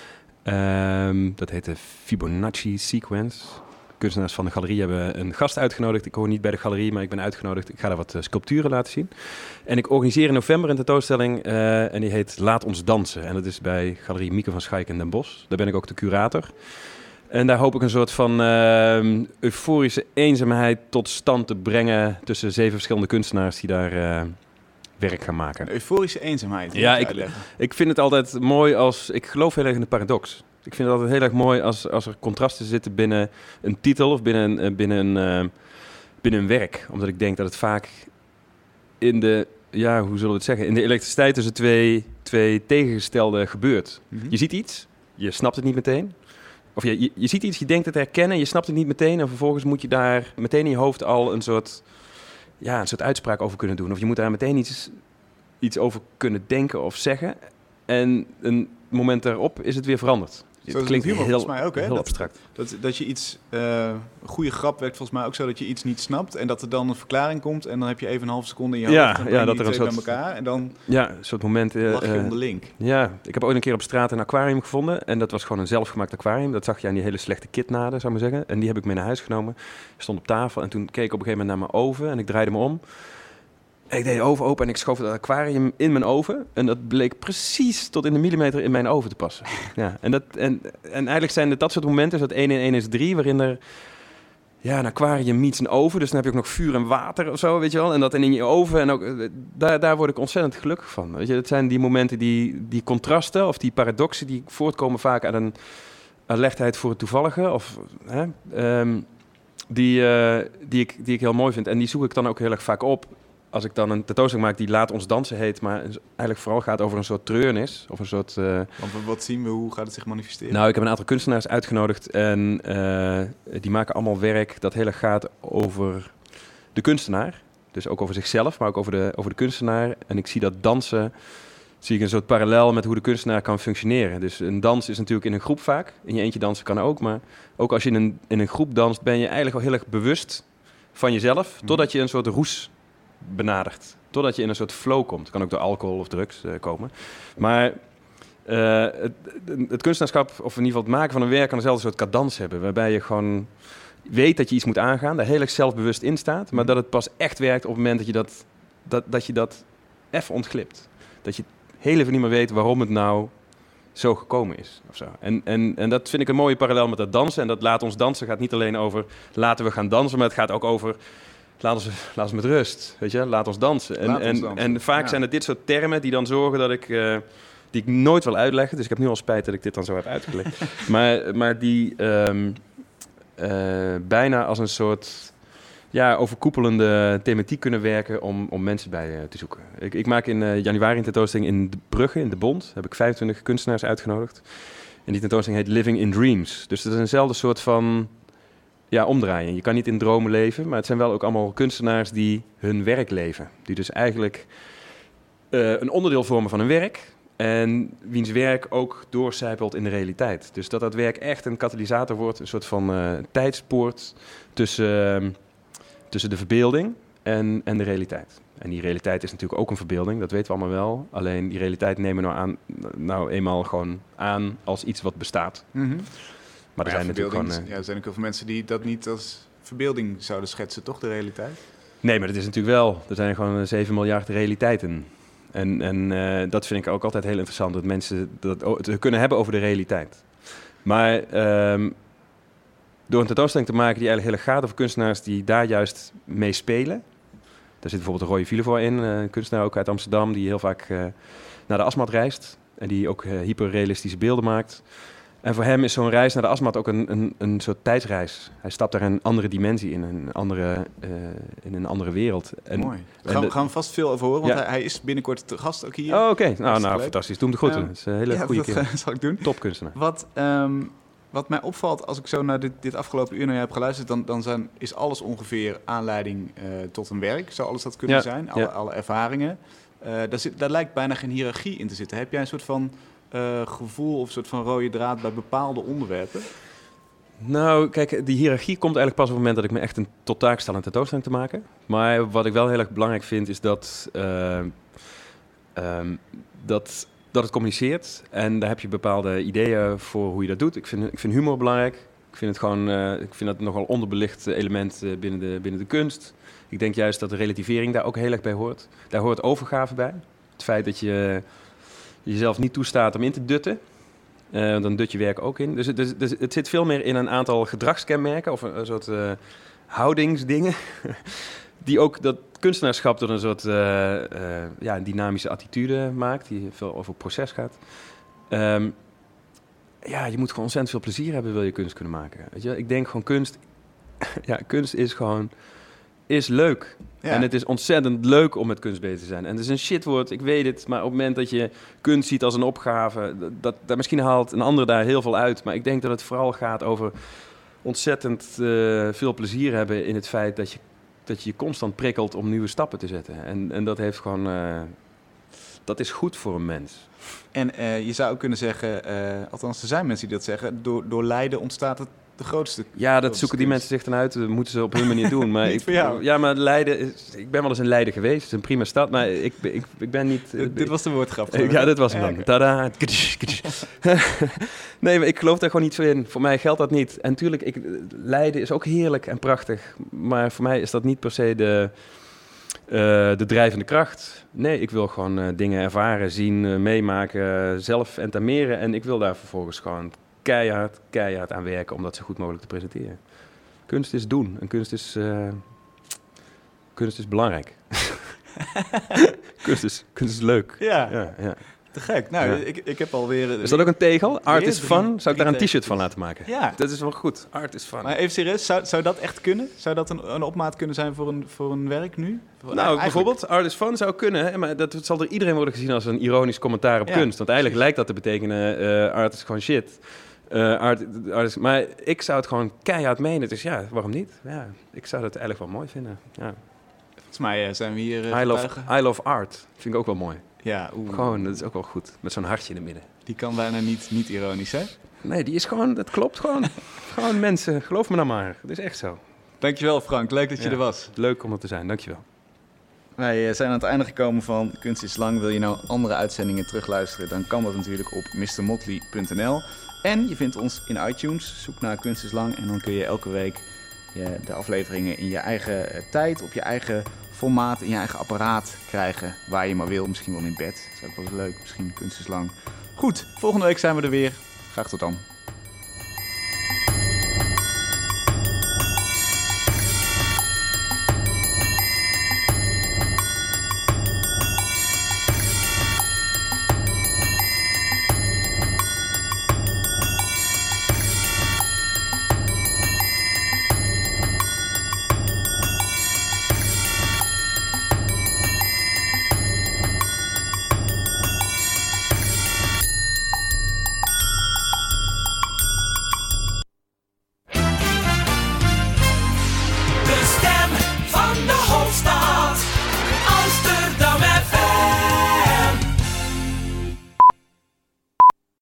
Dat heet de Fibonacci Sequence. Kunstenaars van de galerie hebben een gast uitgenodigd. Ik hoor niet bij de galerie, maar ik ben uitgenodigd. Ik ga daar wat sculpturen laten zien. En ik organiseer in november een tentoonstelling en die heet Laat ons dansen. En dat is bij Galerie Mieke van Schaik in Den Bosch. Daar ben ik ook de curator. En daar hoop ik een soort van euforische eenzaamheid tot stand te brengen tussen 7 verschillende kunstenaars die daar werk gaan maken. Een euforische eenzaamheid. Ja, ik vind het altijd mooi ik geloof heel erg in de paradox. Ik vind het altijd heel erg mooi als er contrasten zitten binnen een titel of binnen een werk. Omdat ik denk dat het vaak in de elektriciteit tussen twee tegengestelde gebeurt. Mm-hmm. Je ziet iets, je snapt het niet meteen. Of je ziet iets, je denkt het herkennen, je snapt het niet meteen. En vervolgens moet je daar meteen in je hoofd al een soort uitspraak over kunnen doen. Of je moet daar meteen iets over kunnen denken of zeggen. En een moment daarop is het weer veranderd. Het klinkt humor, heel, volgens mij ook, hè? heel abstract. Dat je iets... een goede grap werkt volgens mij ook zo dat je iets niet snapt en dat er dan een verklaring komt en dan heb je even een halve seconde in je hoofd en dan dat er een soort bij elkaar en dan een soort moment lach je om de link. Ja, ik heb ooit een keer op straat een aquarium gevonden en dat was gewoon een zelfgemaakt aquarium. Dat zag je aan die hele slechte kitnaden, zou ik maar zeggen. En die heb ik mee naar huis genomen, stond op tafel en toen keek ik op een gegeven moment naar mijn oven en ik draaide me om. En ik deed de oven open en ik schoof het aquarium in mijn oven. En dat bleek precies tot in de millimeter in mijn oven te passen. Ja, en eigenlijk zijn het dat soort momenten, dat 1 en 1 is 3, waarin er een aquarium meets een oven. Dus dan heb je ook nog vuur en water of zo, weet je wel. En dat dan in je oven. En ook, daar word ik ontzettend gelukkig van. Weet je, het zijn die momenten, die contrasten of die paradoxen die voortkomen vaak uit een alertheid voor het toevallige. Of, die ik heel mooi vind. En die zoek ik dan ook heel erg vaak op. Als ik dan een tentoonstelling maak die Laat ons dansen heet, maar eigenlijk vooral gaat over een soort treurnis. Of een soort... Want wat zien we? Hoe gaat het zich manifesteren? Nou, ik heb een aantal kunstenaars uitgenodigd en die maken allemaal werk dat heel erg gaat over de kunstenaar. Dus ook over zichzelf, maar ook over de kunstenaar. En ik zie dat dansen, zie ik een soort parallel met hoe de kunstenaar kan functioneren. Dus een dans is natuurlijk in een groep vaak. In je eentje dansen kan ook, maar ook als je in een groep danst, ben je eigenlijk al heel erg bewust van jezelf, totdat je een soort roes benadert. Totdat je in een soort flow komt. Het kan ook door alcohol of drugs komen. Maar het kunstenaarschap, of in ieder geval het maken van een werk, kan dezelfde soort cadans hebben. Waarbij je gewoon weet dat je iets moet aangaan. Daar heel erg zelfbewust in staat. Maar dat het pas echt werkt op het moment dat je dat even ontglipt. Dat je heel even niet meer weet waarom het nou zo gekomen is. Of zo. En dat vind ik een mooie parallel met dat dansen. En dat Laat ons dansen gaat niet alleen over laten we gaan dansen. Maar het gaat ook over laat ons met rust, weet je, laat ons dansen. En vaak zijn het dit soort termen die dan zorgen dat die ik nooit wil uitleggen. Dus ik heb nu al spijt dat ik dit dan zo heb uitgelegd. maar die bijna als een soort overkoepelende thematiek kunnen werken om mensen bij te zoeken. Ik maak in januari een tentoonstelling in de Brugge, in de Bond. Daar heb ik 25 kunstenaars uitgenodigd. En die tentoonstelling heet Living in Dreams. Dus dat is eenzelfde soort van omdraaien. Je kan niet in dromen leven, maar het zijn wel ook allemaal kunstenaars die hun werk leven. Die dus eigenlijk een onderdeel vormen van hun werk en wiens werk ook doorcijpelt in de realiteit. Dus dat werk echt een katalysator wordt, een soort van tijdspoort tussen de verbeelding en de realiteit. En die realiteit is natuurlijk ook een verbeelding, dat weten we allemaal wel. Alleen die realiteit nemen we nou eenmaal gewoon aan als iets wat bestaat. Mm-hmm. Maar er zijn natuurlijk gewoon... er zijn ook heel veel mensen die dat niet als verbeelding zouden schetsen, toch, de realiteit? Nee, maar dat is natuurlijk wel. Er zijn gewoon 7 miljard realiteiten. En dat vind ik ook altijd heel interessant. Dat mensen dat kunnen hebben over de realiteit. Maar door een tentoonstelling te maken die eigenlijk heel erg gaat over kunstenaars die daar juist mee spelen. Daar zit bijvoorbeeld Roy Villevor in, een kunstenaar ook uit Amsterdam, die heel vaak naar de Asmat reist. En die ook hyperrealistische beelden maakt. En voor hem is zo'n reis naar de Asmat ook een soort tijdsreis. Hij stapt daar een andere dimensie in, in een andere wereld. En, Mooi. Daar gaan we vast veel over horen, want hij is binnenkort te gast ook hier. Oh, oké. Nou, fantastisch. Doe hem de groeten. Dat is een hele goede dat keer. zal ik doen. Topkunstenaar. Wat mij opvalt als ik zo naar dit afgelopen uur naar je heb geluisterd, dan is alles ongeveer aanleiding tot een werk. Zou alles dat kunnen zijn? Alle ervaringen. Daar lijkt bijna geen hiërarchie in te zitten. Heb jij een soort van gevoel of een soort van rode draad bij bepaalde onderwerpen? Nou, kijk, die hiërarchie komt eigenlijk pas op het moment dat ik me echt tot taak stel een tentoonstelling te maken. Maar wat ik wel heel erg belangrijk vind, is dat het communiceert. En daar heb je bepaalde ideeën voor hoe je dat doet. Ik vind humor belangrijk. Ik vind dat nogal onderbelicht element binnen de kunst. Ik denk juist dat de relativering daar ook heel erg bij hoort. Daar hoort overgave bij. Het feit dat je jezelf niet toestaat om in te dutten. Dan dut je werk ook in. Dus het zit veel meer in een aantal gedragskenmerken of een soort houdingsdingen. Die ook dat kunstenaarschap door een soort een dynamische attitude maakt. Die veel over proces gaat. Je moet gewoon ontzettend veel plezier hebben, wil je kunst kunnen maken. Weet je? Ik denk gewoon kunst is leuk. Ja. En het is ontzettend leuk om met kunst bezig te zijn. En het is een shitwoord, ik weet het. Maar op het moment dat je kunst ziet als een opgave, dat misschien haalt een ander daar heel veel uit. Maar ik denk dat het vooral gaat over ontzettend veel plezier hebben in het feit dat je constant prikkelt om nieuwe stappen te zetten. En dat heeft gewoon... dat is goed voor een mens. En je zou ook kunnen zeggen, althans er zijn mensen die dat zeggen, door lijden ontstaat het de grootste... Ja, dat zoeken die mensen zich dan uit. Dat moeten ze op hun manier doen. Maar voor jou. Ja, maar Leiden ik ben wel eens in Leiden geweest. Het is een prima stad, maar ik ben niet... Dit was de woordgrap. Ja, dit was hem dan. Okay. Tada! Nee, maar ik geloof daar gewoon niet zo in. Voor mij geldt dat niet. En natuurlijk, Leiden is ook heerlijk en prachtig. Maar voor mij is dat niet per se de drijvende kracht. Nee, ik wil gewoon dingen ervaren, zien, meemaken, zelf entameren. En ik wil daar vervolgens gewoon keihard aan werken om dat zo goed mogelijk te presenteren. Kunst is doen en kunst is belangrijk. kunst is leuk. Ja. Te gek. Nou, ja. Ik heb alweer... Is dat ook een tegel? Art is fun? Zou ik daar een t-shirt van laten maken? Ja. Dat is wel goed. Art is fun. Maar even serieus, zou dat echt kunnen? Zou dat een opmaat kunnen zijn voor een werk nu? Bijvoorbeeld, art is fun zou kunnen, maar dat zal door iedereen worden gezien als een ironisch commentaar op kunst. Want eigenlijk lijkt dat te betekenen, art is gewoon shit. Maar ik zou het gewoon keihard menen. Dus ja, waarom niet? Ja, ik zou dat eigenlijk wel mooi vinden. Ja. Volgens mij zijn we hier... I love art. Vind ik ook wel mooi. Ja, gewoon, dat is ook wel goed. Met zo'n hartje in het midden. Die kan bijna niet ironisch, hè? Nee, die is gewoon... Dat klopt gewoon. Gewoon mensen, geloof me nou maar. Dat is echt zo. Dankjewel, Frank. Leuk dat je er was. Leuk om er te zijn. Dankjewel. Wij zijn aan het einde gekomen van Kunst is Lang. Wil je nou andere uitzendingen terugluisteren? Dan kan dat natuurlijk op mrmotley.nl. En je vindt ons in iTunes. Zoek naar Kunst is Lang en dan kun je elke week de afleveringen in je eigen tijd, op je eigen formaat, in je eigen apparaat krijgen. Waar je maar wil. Misschien wel in bed. Dat is ook wel eens leuk. Misschien Kunst is Lang. Goed, volgende week zijn we er weer. Graag tot dan.